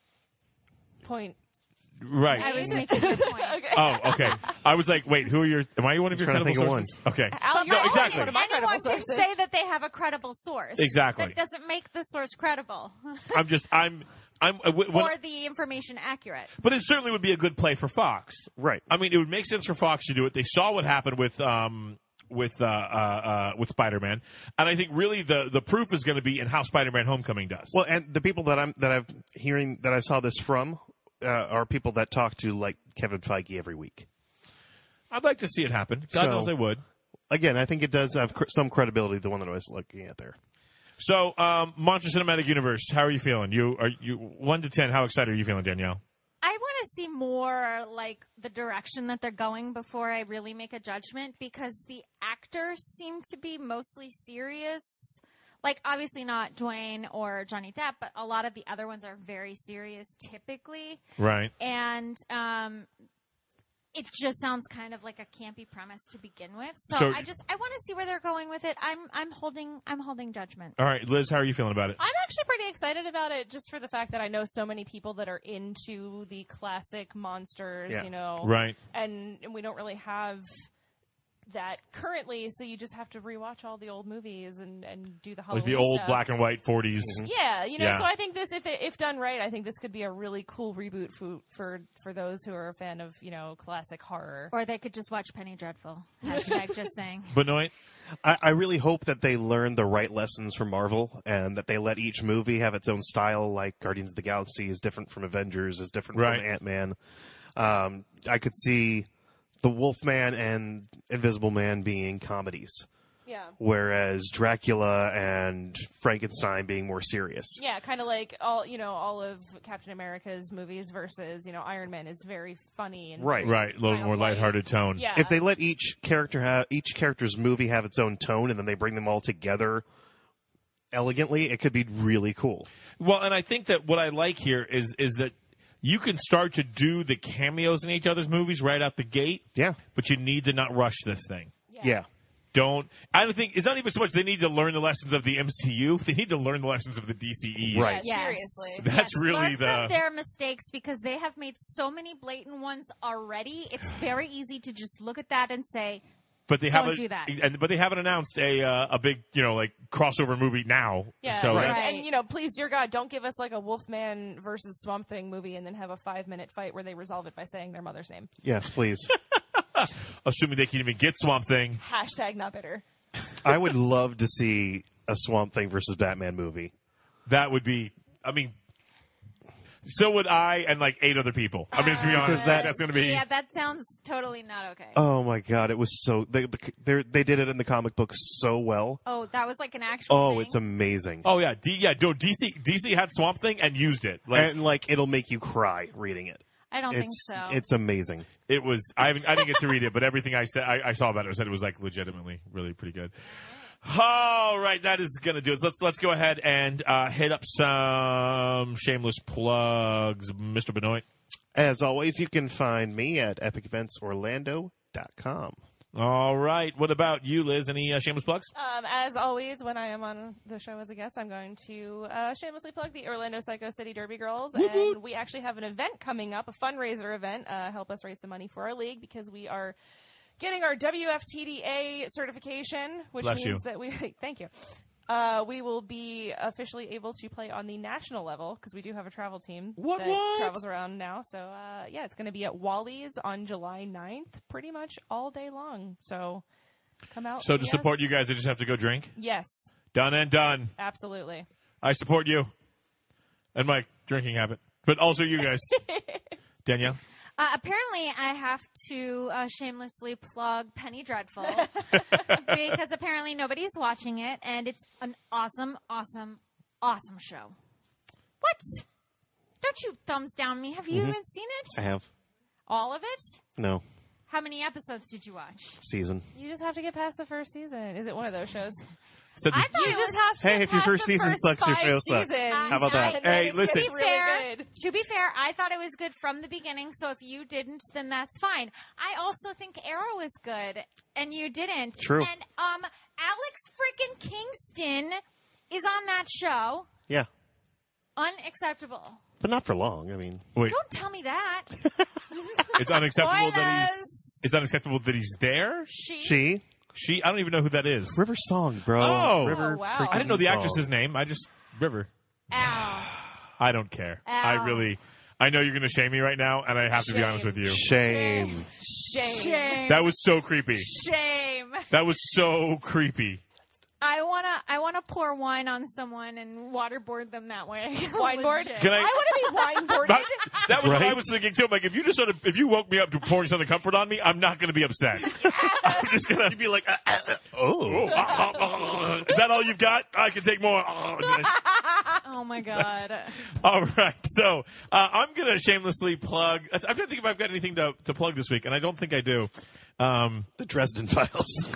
Point. Right. I was making a point. Oh, okay. I was like, wait, who are your? Am I one of your trying to credible think of sources? Okay. Al, you're No, always exactly. one of my Anyone credible can sources. say that they have a credible source. Exactly. That doesn't make the source credible I'm just I'm I'm uh, w- when- or the information accurate. but it certainly would be a good play for Fox. Right. I mean, it would make sense for Fox to do it. They saw what happened with um with uh, uh, uh with Spider-Man, and I think really the the proof is going to be in how Spider-Man: Homecoming does. Well, and the people that I'm that I've hearing that I saw this from uh, are people that talk to like Kevin Feige every week. I'd like to see it happen. God So- knows I would. Again, I think it does have cr- some credibility. The one that I was looking at there. So, um, Monster Cinematic Universe. How are you feeling? You are you one to ten? How excited are you feeling, Danielle? I want to see more like the direction that they're going before I really make a judgment, because the actors seem to be mostly serious. Like, obviously not Dwayne or Johnny Depp, but a lot of the other ones are very serious typically. Right. And um, it just sounds kind of like a campy premise to begin with. So, So- I just I want to see where they're going with it. I'm I'm holding I'm holding judgment. All right, Liz. How are you feeling about it? I'm actually pretty excited about it, just for the fact that I know so many people that are into the classic monsters, Yeah. you know, Right. and, and we don't really have that currently, so you just have to rewatch all the old movies and, and do the Halloween Like the old stuff. black and white forties. Yeah, you know. Yeah. So I think this, if it, if done right, I think this could be a really cool reboot for for for those who are a fan of, you know, classic horror. Or they could just watch Penny Dreadful. Hashtag just saying. Benoit. I, I really hope that they learn the right lessons from Marvel and that they let each movie have its own style. Like Guardians of the Galaxy is different from Avengers, is different Right. from Ant Man. Um, I could see the Wolfman and Invisible Man being comedies, Yeah. whereas Dracula and Frankenstein being more serious. Yeah, kind of like all you know, all of Captain America's movies versus, you know, Iron Man is very funny and Right. Right. A little Kinda more light. lighthearted tone. Yeah. If they let each character have each character's movie have its own tone and then they bring them all together elegantly, it could be really cool. Well, and I think that what I like here is is that you can start to do the cameos in each other's movies right out the gate. Yeah. But you need to not rush this thing. Yeah. Don't. I don't think it's not even so much they need to learn the lessons of the M C U. They need to learn the lessons of the D C E. Right. Yeah, Yes. seriously. That's Yes, really learn the. from their mistakes, because they have made so many blatant ones already. It's very easy to just look at that and say, But they Don't haven't. do that. And, but they haven't announced a uh, a big you know like crossover movie now. Yeah, So and, that's- Right. and you know, please, dear God, don't give us like a Wolfman versus Swamp Thing movie and then have a five minute fight where they resolve it by saying their mother's name. Yes, please. assuming they can even get Swamp Thing. Hashtag not bitter. I would love to see a Swamp Thing versus Batman movie. That would be. I mean. So would I, and like eight other people. I mean, to be honest, Because that- that's going to be. yeah, that sounds totally not okay. Oh my god, it was so they they they did it in the comic book so well. Oh, that was like an actual Oh, thing? it's amazing. Oh yeah, D, yeah. No, D C D C had Swamp Thing and used it. Like And like it'll make you cry reading it. I don't think It's so. it's amazing. it was. I haven't, I didn't get to read it, but everything I said, I, I saw about it, said it was like legitimately really pretty good. All right, that is going to do it. So let's let's go ahead and uh, hit up some shameless plugs, Mister Benoit. As always, you can find me at epic events orlando dot com. All right. What about you, Liz? Any uh, shameless plugs? Um, as always, when I am on the show as a guest, I'm going to uh, shamelessly plug the Orlando Psycho City Derby Girls. Woot and woot. we actually have an event coming up, a fundraiser event, uh, help us raise some money for our league because we are getting our W F T D A certification, which Bless means you. that we thank you. Uh, we will be officially able to play on the national level because we do have a travel team What, that what? travels around now. So, uh, yeah, it's going to be at Wally's on July ninth, pretty much all day long. So, come out. So to see us. support you guys, I just have to go drink? Yes, Done and done. absolutely. I support you and my drinking habit, but also you guys. Danielle? Uh, apparently, I have to uh, shamelessly plug Penny Dreadful because apparently nobody's watching it, and it's an awesome, awesome, awesome show. What? Don't you thumbs down me? Have you Mm-hmm. even seen it? I have. All of it? No. How many episodes did you watch? Season. You just have to get past the first season. Is it one of those shows? So the- I thought You it just was, have to Hey, get if your past first the season first sucks, your five show sucks. seasons, How about that? and then Hey, it's listen. gonna be really Fair. good. To be fair, I thought it was good from the beginning, so if you didn't, then that's fine. I also think Arrow is good, and you didn't. True. And um, Alex freaking Kingston is on that show. Yeah. Unacceptable. But not for long. I mean, wait, Don't tell me that. it's unacceptable that Spoilers. he's. It's unacceptable that he's there. She. she. She. I don't even know who that is. River Song, bro. Oh. River Oh, wow. freaking I didn't know the Song. actress's name. I just River. Ow. I don't care. Ow. I really. I know you're going to shame me right now, and I have to be Shame. honest with you. Shame. Shame. Shame. That was so creepy. Shame. That was so creepy. I wanna. I wanna pour wine on someone and waterboard them that way. Wine board? Legit. Can I? I want to be wine boarded. That, that was what I Right? was thinking too. I'm like, if you just sort of, if you woke me up to pouring something comfort on me, I'm not going to be upset. I'm just gonna. You'd be like, uh, uh, uh, oh. Oh, ah, ah, ah. Is that all you've got? I can take more. Ah, okay. Oh my god. All right, so uh, I'm going to shamelessly plug. I'm trying to think if I've got anything to, to plug this week, and I don't think I do. Um, The Dresden Files.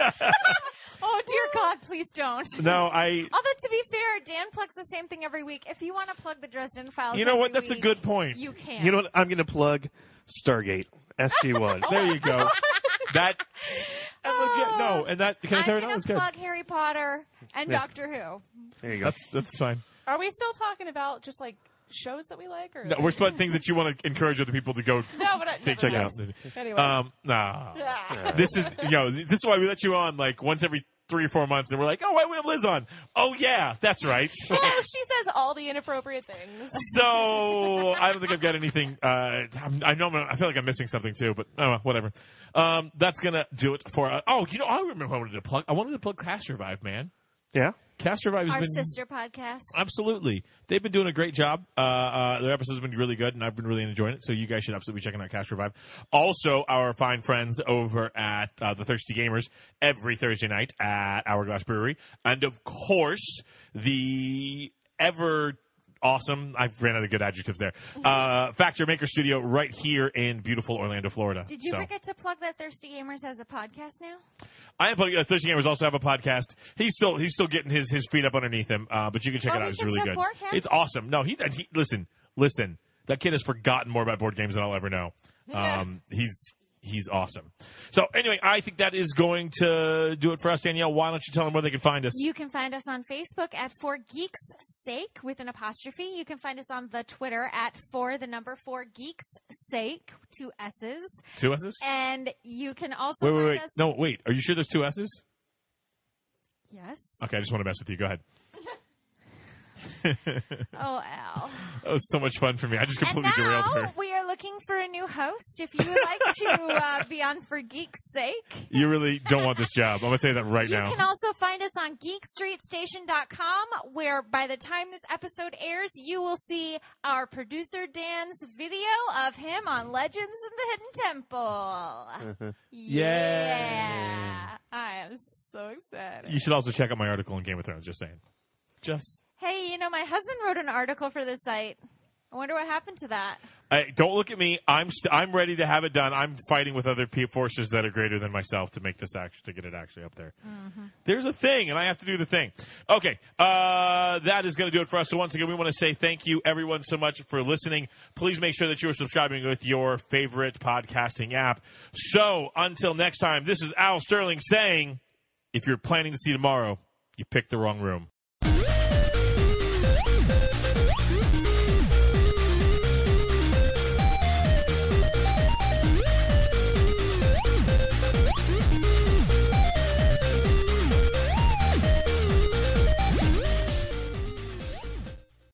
Oh dear God, please don't. no, I. Although to be fair, Dan plugs the same thing every week. If you want to plug the Dresden Files, You know what? every That's a week, good point. You can. You know what? I'm going to plug Stargate. S G one. There you go. That. And legit, no, and that. Can I I'm tell you? gonna That was good. plug Harry Potter and Yeah. Doctor Who. There you go. That's that's fine. Are we still talking about just like shows that we like? Or No, we're talking things that you want to encourage other people to go no, but I, take Check check out. out. Anyway. Um, nah. This is you know this is why we let you on like once every three or four months, and we're like, oh, why we have Liz on? Oh yeah, that's right. You know, she says all the inappropriate things. So I don't think I've got anything. Uh, I'm, I know I'm, I feel like I'm missing something too, but oh, well, whatever. Um, that's gonna do it for. Uh, oh, you know, I remember what I wanted to plug. I wanted to plug Cast Revive, man. Yeah. Cast Revive has Our been sister podcast. absolutely. They've been doing a great job. Uh, uh, their episodes have been really good, and I've been really enjoying it. So you guys should absolutely be checking out Cast Revive. Also, our fine friends over at uh, the Thirsty Gamers every Thursday night at Hourglass Brewery, and of course the ever awesome. I've ran out of good adjectives there. Uh, Factor Maker Studio right here in beautiful Orlando, Florida. Did you So. forget to plug that Thirsty Gamers as a podcast now? I am plugging. Uh, Thirsty Gamers also have a podcast. He's still he's still getting his his feet up underneath him, uh, but you can check Oh, it out. we It's can really good. support him? It's awesome. No, he, he listen listen. That kid has forgotten more about board games than I'll ever know. Um, he's he's awesome. So anyway, I think that is going to do it for us, Danielle. Why don't you tell them where they can find us? You can find us on Facebook at For Geeks Sake with an apostrophe. You can find us on the Twitter at For the number For Geeks Sake, two S's. Two S's? And you can also Wait, wait, find wait. us. No, wait. Are you sure there's two S's? Yes. Okay, I just want to mess with you. Go ahead. Oh, Al. That was so much fun for me. I just And completely derailed now her. we are looking for a new host. If you would like to uh, be on For Geeks Sake, You really don't want this job. I'm going to tell you that right you now. can also find us on geek street station dot com, where by the time this episode airs, you will see our producer Dan's video of him on Legends in the Hidden Temple. Yeah. I am so excited. You should also check out my article in Game of Thrones. Just saying. Just Hey, you know, my husband wrote an article for the site. I wonder what happened to that. I, don't look at me. I'm st- I'm ready to have it done. I'm fighting with other pe- forces that are greater than myself to make this act to get it actually up there. Mm-hmm. There's a thing, and I have to do the thing. Okay, uh, that is going to do it for us. So once again, we want to say thank you, everyone, so much for listening. Please make sure that you are subscribing with your favorite podcasting app. So until next time, this is Al Sterling saying, if you're planning to see tomorrow, you picked the wrong room.